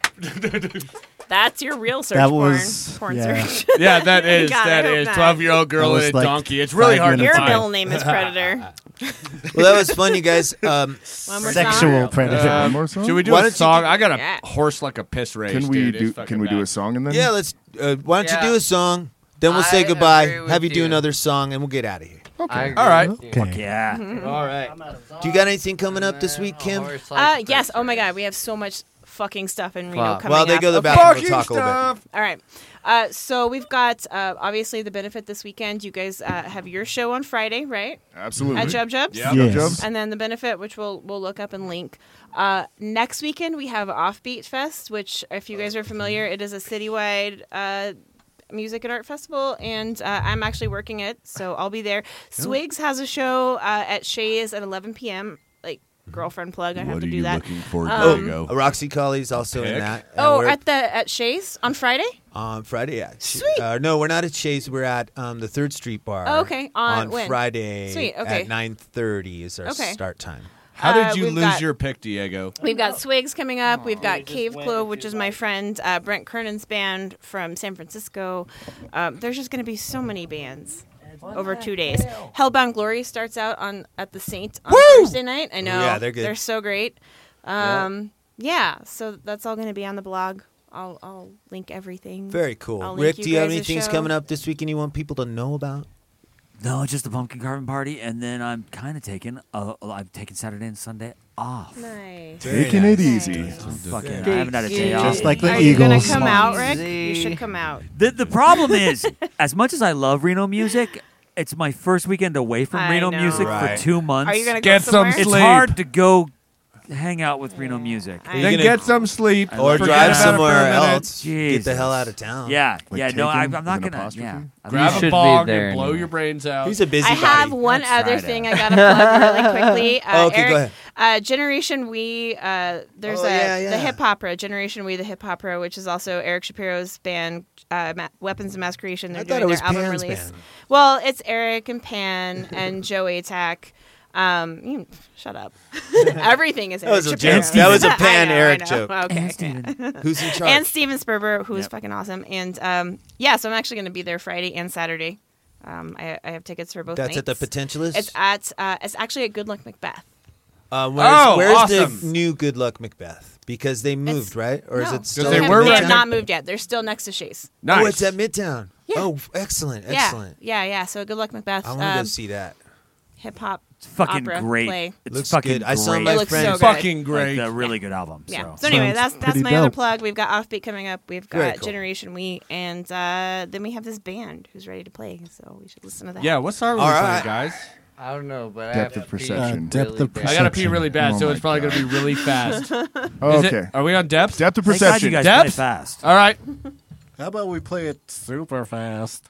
That's your real search That porn. was- porn yeah. search. Yeah, that is God, I that hope is not. twelve-year-old That girl was and a like donkey. It's really five hard to Your minutes find. middle name is Predator. Well, that was fun, you guys. Um, One more Sexual song. predator. Um, One more song? Should we do Why a don't you song? do- I got a Yeah. horse like a piss race. Can we dude. do? It's fucking Can we do bad. a song and then? yeah, let's. Uh, why don't you Yeah. do a song? Then we'll I say goodbye. agree with Have you do you. another song, and we'll get out of here. I agree All right. with you. Okay. Yeah. All right. Do you got anything coming up this week, Kim? Horse Uh, like yes. Predator. Oh my God, we have so much fucking stuff in Reno Fuck. coming While they up. go to the Okay. bathroom, we'll talk a little bit. All right. Uh, so we've got uh, obviously the benefit this weekend. You guys uh, have your show on Friday, right? Absolutely. At Jub Jubs. Yeah. Yes. Jubs. And then the benefit, which we'll we'll look up and link. Uh, next weekend we have Offbeat Fest, which, if you guys are familiar, it is a citywide uh, music and art festival, and uh, I'm actually working it, so I'll be there. Swigs has a show uh, at Shays at eleven p.m. Like girlfriend plug, I have to do that. for, Um, Oh, Roxy Colley's also in Pick. that. and Oh, we're- at the at Shays on Friday. on Friday, yeah. Sweet. Uh, no, we're not at Chase. We're at um, the Third Street Bar. Oh, okay. On when? Friday. Sweet, okay. At nine thirty is our Okay. start time. How Uh, did you we've lose got- your pick, Diego? We've got Swigs coming up. We've got Cave Clove, which is my friend uh, Brent Kernan's band from San Francisco. Um, there's just going to be so many bands over two days. Hellbound Glory starts out on at the Saint on Thursday night. I know. Yeah, they're good. They're so great. Um, yeah, so that's all going to be on the blog. I'll, I'll link everything. Very cool. I'll link Rick, you do you have guys' any things show. coming up this weekend you want people to know about? No, just the pumpkin carving party, and then I'm kind of taking. Uh, I've taken Saturday and Sunday off. Nice. Taking it easy. Fucking, I haven't had a day off. Just like the Are you gonna Eagles. come out, Rick? You should come out. The the problem is, as much as I love Reno music, it's my first weekend away from I Reno know. music Right. for two months. Are you gonna Get go somewhere? some It's sleep. hard to go hang out with Reno music. I- Then gonna- get some sleep. Or Forget drive about it for a somewhere minute. else. Get the hell out of town. Yeah, Like yeah. No, I, I'm Taken not with an gonna. apostrophe? Yeah, I'm Grab not- a should be bong there and blow anyway. your brains out. He's a busy I have body. one Let's other try thing that. I gotta plug really quickly. Uh, Okay, go Eric, ahead. Uh, Generation We. Uh, there's Oh, a yeah, yeah. the Hip Opera. Generation We, the Hip Opera, which is also Eric Shapiro's band, uh, Ma- Weapons of Masqueration. They're I thought doing it was their album Pan's release. band. Well, it's Eric and Pan and Joe Atack. Um, you, shut up. Everything is That Eric was a Shapiro. joke. That was a I Pan know, I Eric know. joke. Okay. And Steven. Who's in charge? And Steven Sperber, who is Yep. fucking awesome. And um, yeah, so I'm actually going to be there Friday and Saturday. Um, I, I have tickets for both That's at the nights. Potentialist? It's at uh, it's actually at Good Luck Macbeth. Uh, where's Oh, where's awesome. the new Good Luck Macbeth? Because they moved, It's- right? Or is no. it still they at were They Midtown? have not moved yet. They're still next to Shays. Nice. Oh, it's at Midtown. Yeah. Oh, excellent, Yeah, excellent. yeah, yeah. So Good Luck Macbeth. I want to um, go see that. hip hop. It's fucking opera great. play. It's Looks fucking good. I saw great. my It looks friend. so good. Fucking great. Like a really good album. Yeah. So. So anyway, Sounds that's that's pretty my other dope. plug. We've got Offbeat coming up. We've Very got cool. Generation We, and uh, then we have this band who's ready to play. So we should listen to that. Yeah, what song are we All playing, right. guys? I don't know, but Depth I of have to pee perception. Uh, depth really of bad. I gotta pee Perception. really bad, Oh so my it's probably gonna be really fast. Is Oh, it- okay. are we on depth? Depth of Thank God you perception. guys Depth? play fast. All right. How about we play it super fast?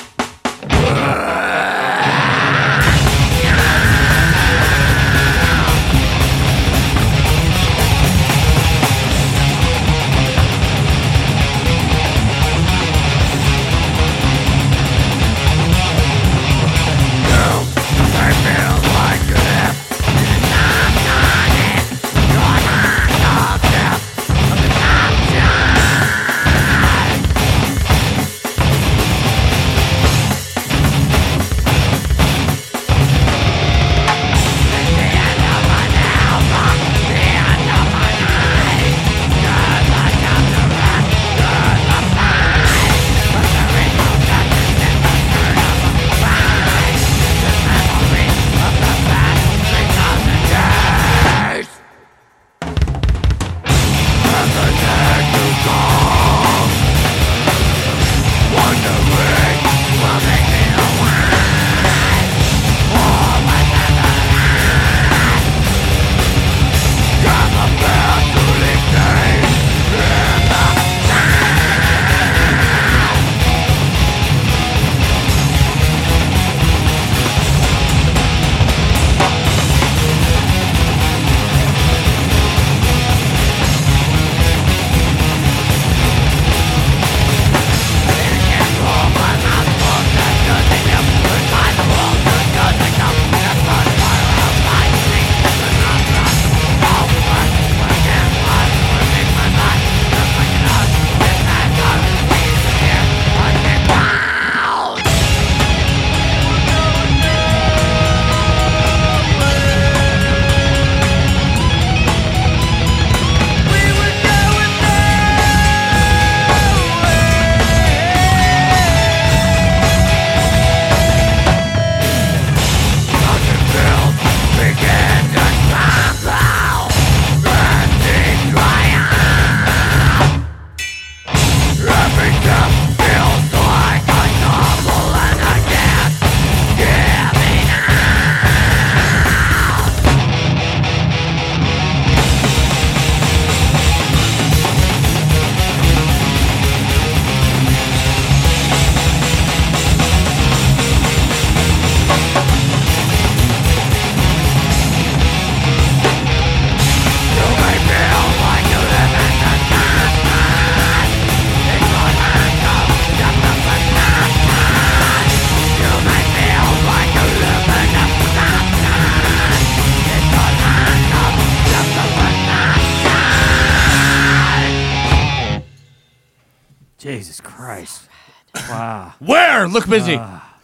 Jesus Christ. Wow. Where? Look busy. Ah.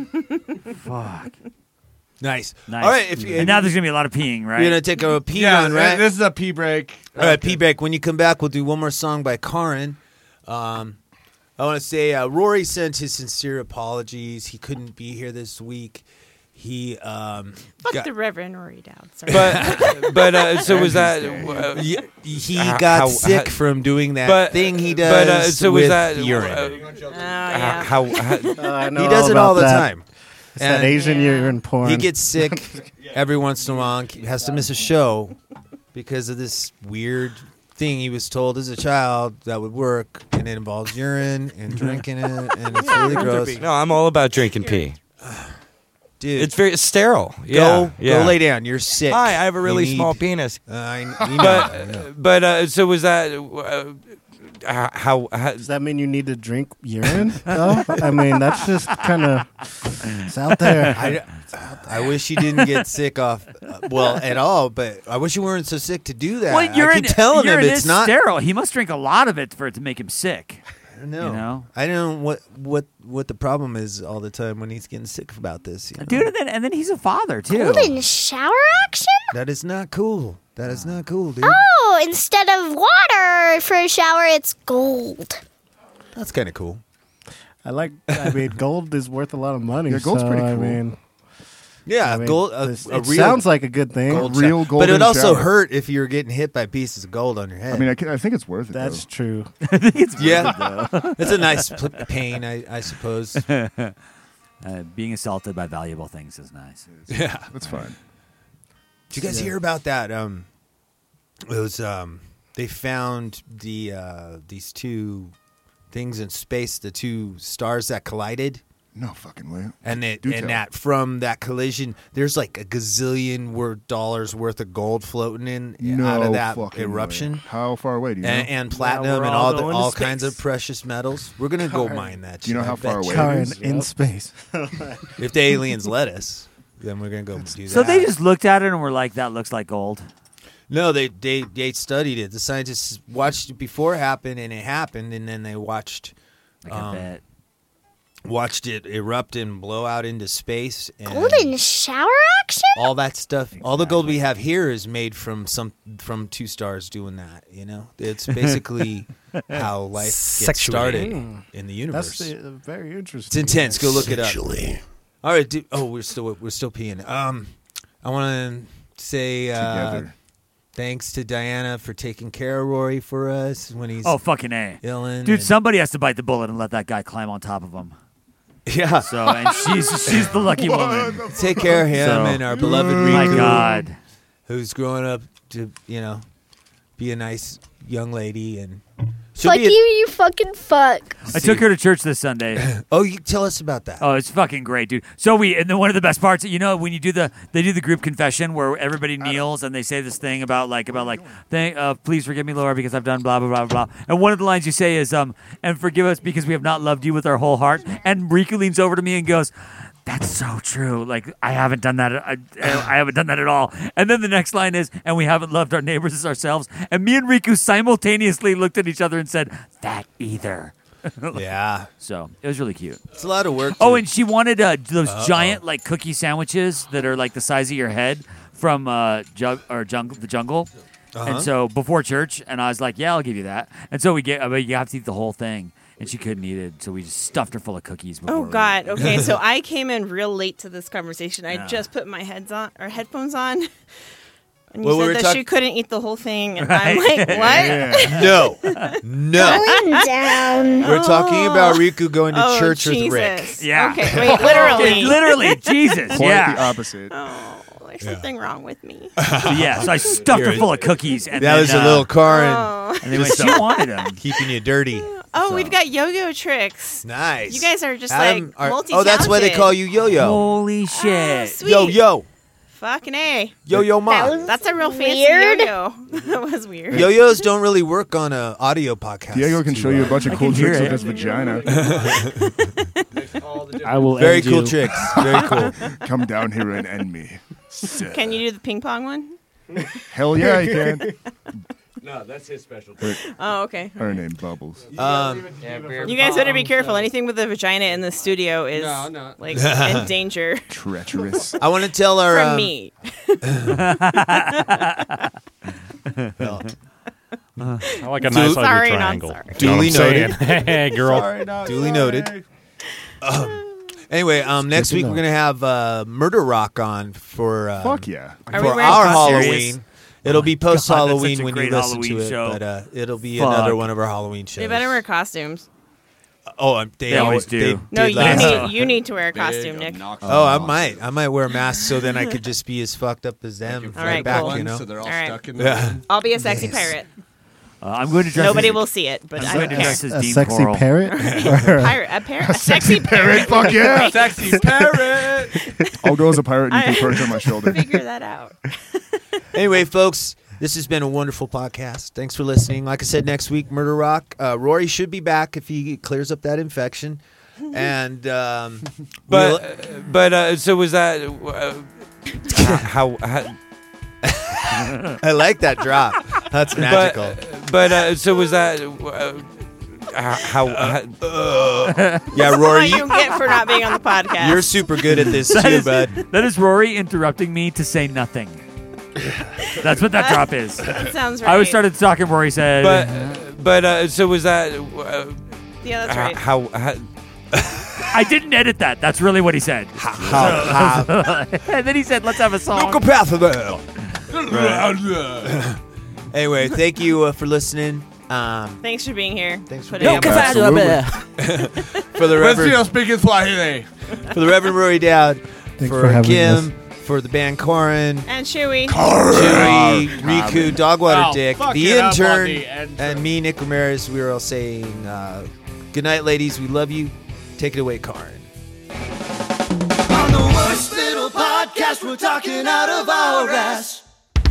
Fuck. Nice. Nice. All right. If you, and now there's gonna be a lot of peeing, right? You're gonna take a pee Yeah, run, right? this is a pee break. All right, pee break. When you come back, we'll do one more song by Karin. Um, I want to say uh, Rory sent his sincere apologies. He couldn't be here this week. He um, Fuck got, the Reverend Rory Dowd. Sorry. But but uh, so was that? Uh, he, he how- got how- sick how- from doing that but- thing he does. but, uh, so was with that- urine? uh, Oh, yeah. How? how Uh, I know he does all it all the about that. time. It's that And Asian Yeah. urine porn. He gets sick every once in a while. and Has to miss a show because of this weird thing he was told as a child that would work, and it involves urine and drinking it, and it's really gross. No, I'm all about drinking pee. Dude, it's very sterile. Go, Yeah, yeah. go lay down. You're sick. Hi, I have a really You small need- penis. Uh, I, we know, but I know. but uh, so was that? Uh, how, how, how Does that mean you need to drink urine? though? I mean, that's just kind of it's out there. I, I wish you didn't get sick off, uh, well, at all. But I wish you weren't so sick to do that. Well, I urine, keep telling him urine it's is not sterile. He must drink a lot of it for it to make him sick. I don't know. You know? I don't know what what what the problem is all the time when he's getting sick about this. You know? Dude, and then, and then he's a father, too. Golden shower action? That is not cool. That is not cool, dude. Oh, instead of water for a shower, it's gold. That's kind of cool. I like. I mean, gold is worth a lot of money. Yeah, gold's so, pretty I cool. mean, Yeah, I mean, gold. A, this- a it real, sounds like a good thing. gold real shower. But it would golden also shower. hurt if you were getting hit by pieces of gold on your head. I mean, I, can, I think it's worth it. That's though. true. yeah, it's a nice pl- pain, I, I suppose. uh, being assaulted by valuable things is nice. Yeah, that's fine. Did you guys hear about that? Um, it was um, they found the uh, these two things in space, the two stars that collided. No fucking way. And it, Do and tell. that from that collision, there's like a gazillion wor- dollars worth of gold floating in No out of that fucking eruption. way. How far away do you know? And, and Now platinum we're and all all the, going to all space. kinds of precious metals. We're gonna go mine that. Do you know shit, how I far bet away you. it Karen is? in space. If the aliens let us, then we're gonna go do that. So they just looked at it and were like, that looks like gold. No, they, they they studied it. The scientists watched it before it happened, and it happened, and then they watched Like um, a bet. watched it erupt and blow out into space. And Golden shower action? all that stuff. All the gold we have here is made from some from two stars doing that. You know, it's basically how life gets Sexually. started Mm. in the universe. That's uh, very It's interesting. intense. Go look it up. All right. Do, oh, we're still we're still peeing. Um, I want to say uh, Together. thanks to Diana for taking care of Rory for us when he's Oh, fucking A. illin. Dude, and- somebody has to bite the bullet and let that guy climb on top of him. yeah. So, and she's she's the lucky woman. Take care of him So- and our beloved My Riku, God. who's growing up to you know be a nice young lady and she'll Fuck be a- you, you fucking fuck. I took her to church this Sunday. Oh, you tell us about that. Oh, it's fucking great, dude. So we, and then one of the best parts, you know, when you do the, they do the group confession where everybody kneels and they say this thing about like, about like, thank, uh, please forgive me, Lord, because I've done blah, blah, blah, blah. And one of the lines you say is, um, and forgive us because we have not loved you with our whole heart. And Riku leans over to me and goes, that's so true. Like, I haven't done that. I, I haven't done that at all. And then the next line is, and we haven't loved our neighbors as ourselves. And me and Riku simultaneously looked at each other and said, that either. Yeah, So it was really cute. it's a lot of work. Oh, to- and she wanted uh, those Uh-oh. giant like cookie sandwiches that are like the size of your head from uh, jug- or jungle, the jungle. Uh-huh. And so before church, and I was like, "Yeah, I'll give you that." And so we get, but you have to eat the whole thing, and she couldn't eat it, so we just stuffed her full of cookies. Before Oh we- God. Okay, so I came in real late to this conversation. I Yeah. just put my heads on or headphones on, and you Well, we said were that talk- she couldn't eat the whole thing, and Right. I'm like, what? no, no. Going down. We're talking about Riku going to Oh, church with Jesus. Rick. Yeah. Okay. Wait. Literally. literally, Jesus. Quite yeah. the opposite. Oh, there's something wrong with me. So, yeah. So I stuffed her Here, full of cookies, and that then, was a uh, little Karin Oh. And then when she wanted them, keeping you dirty. Oh, we've got yo-yo tricks. Nice. You guys are just Adam, like are- multi. oh, that's why they call you Yo-Yo. holy Oh, shit! sweet. Yo Yo. Fucking A. Yo-Yo That Ma. was That's a real fancy weird. yo-yo. That was weird. Yo-yos don't really work on a audio podcast. Diego can show you a bunch of I cool can hear tricks with it. his vagina. I will Very end cool you. tricks. Very cool. Come down here and end me. Sir. Can you do the ping pong one? Hell yeah, you can. No, that's his special. Her, Oh, okay. her name Bubbles. Um, You guys better be careful. Anything with a vagina in the studio is No, no. like in danger Treacherous. I want to tell our from um, me. well, I like a Du- nice ugly Sorry, not triangle. sorry. You know what Duly I'm saying? noted. Hey, girl. duly noted. Um, anyway, um, next to week know. we're gonna have uh, Murder Rock on for um, Fuck yeah. Are we for wearing our costumes? Halloween. It'll be post God, Halloween that's such a when you great listen to Halloween it, show. but uh, it'll be Fuck. another one of our Halloween shows. They better wear costumes. Oh, I'm, they, They always do. They No, did you last- need you need to wear a costume, Nick. Oh, I might. I might wear a mask so then I could just be as fucked up as them. All right, back, cool. you know. So they're all, All right. stuck in the Yeah. room. I'll be a sexy Yes. pirate. Uh, I'm going to dress. Nobody as, will see it, but I'm I going don't to care. dress as A Dean sexy Coral. parrot? Pirate, a parrot, a sexy parrot. Fuck yeah. Sexy parrot. I'll go as a pirate and you I- can perch on my shoulder. Figure that out. Anyway, folks, this has been a wonderful podcast. Thanks for listening. Like I said, next week, Murder Rock. Uh, Rory should be back if he clears up that infection. And um, But we'll- but uh, so was that uh, how, how I like that drop. That's magical. But, but uh, so was that uh, how, how Yeah, What Rory, you you, get for not being on the podcast. you're super good at this That too, is, bud. that is Rory interrupting me to say nothing. That's what that drop is. That sounds right. I was started talking. Rory said, but but uh, so was that uh, Yeah, that's right. how, how I didn't edit that. That's really what he said. And then he said, "Let's have a song." Anyway, thank you uh, for listening. Um, Thanks for being here. Thanks for Put being it here. up. Absolutely. for the Let's Reverend, speaking Swahili. for the Reverend Rory Dowd, Thanks for, for having Kim, for the band Corin, And Chewy. Chewy, Riku, Dogwater Oh, Dick, fuck the it up on intern, the intro. and me, Nick Ramirez. We were all saying, uh, good night, ladies. We love you. Take it away, Corin. On the worst little podcast, we're talking out of our ass.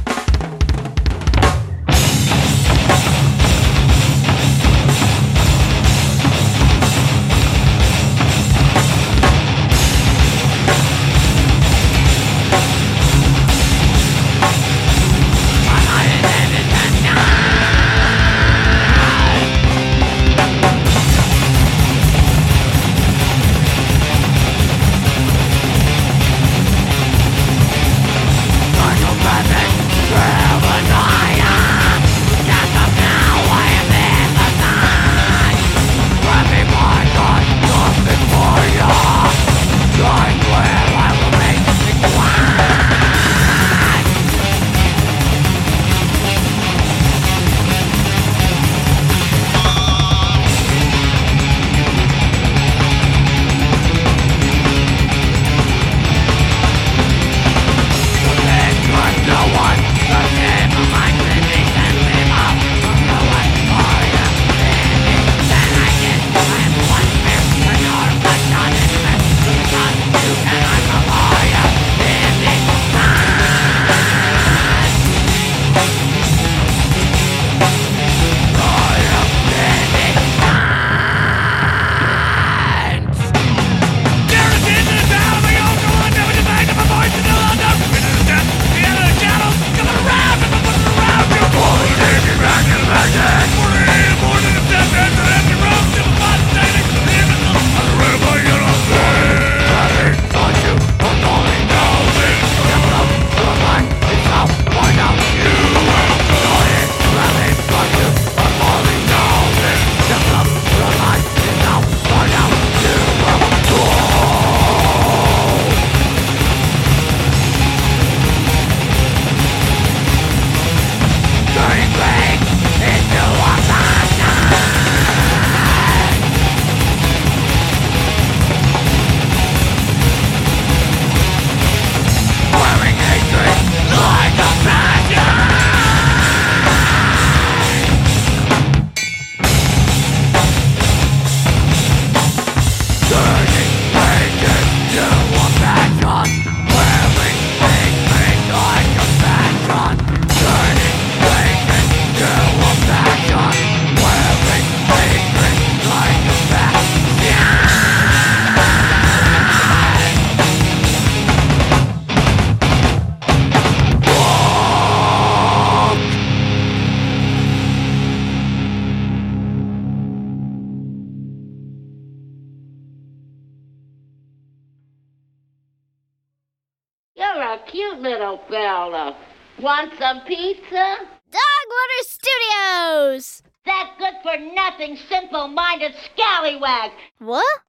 You're a cute little fella. Want some pizza? Dogwater Studios! That good for nothing, simple minded scallywag. What?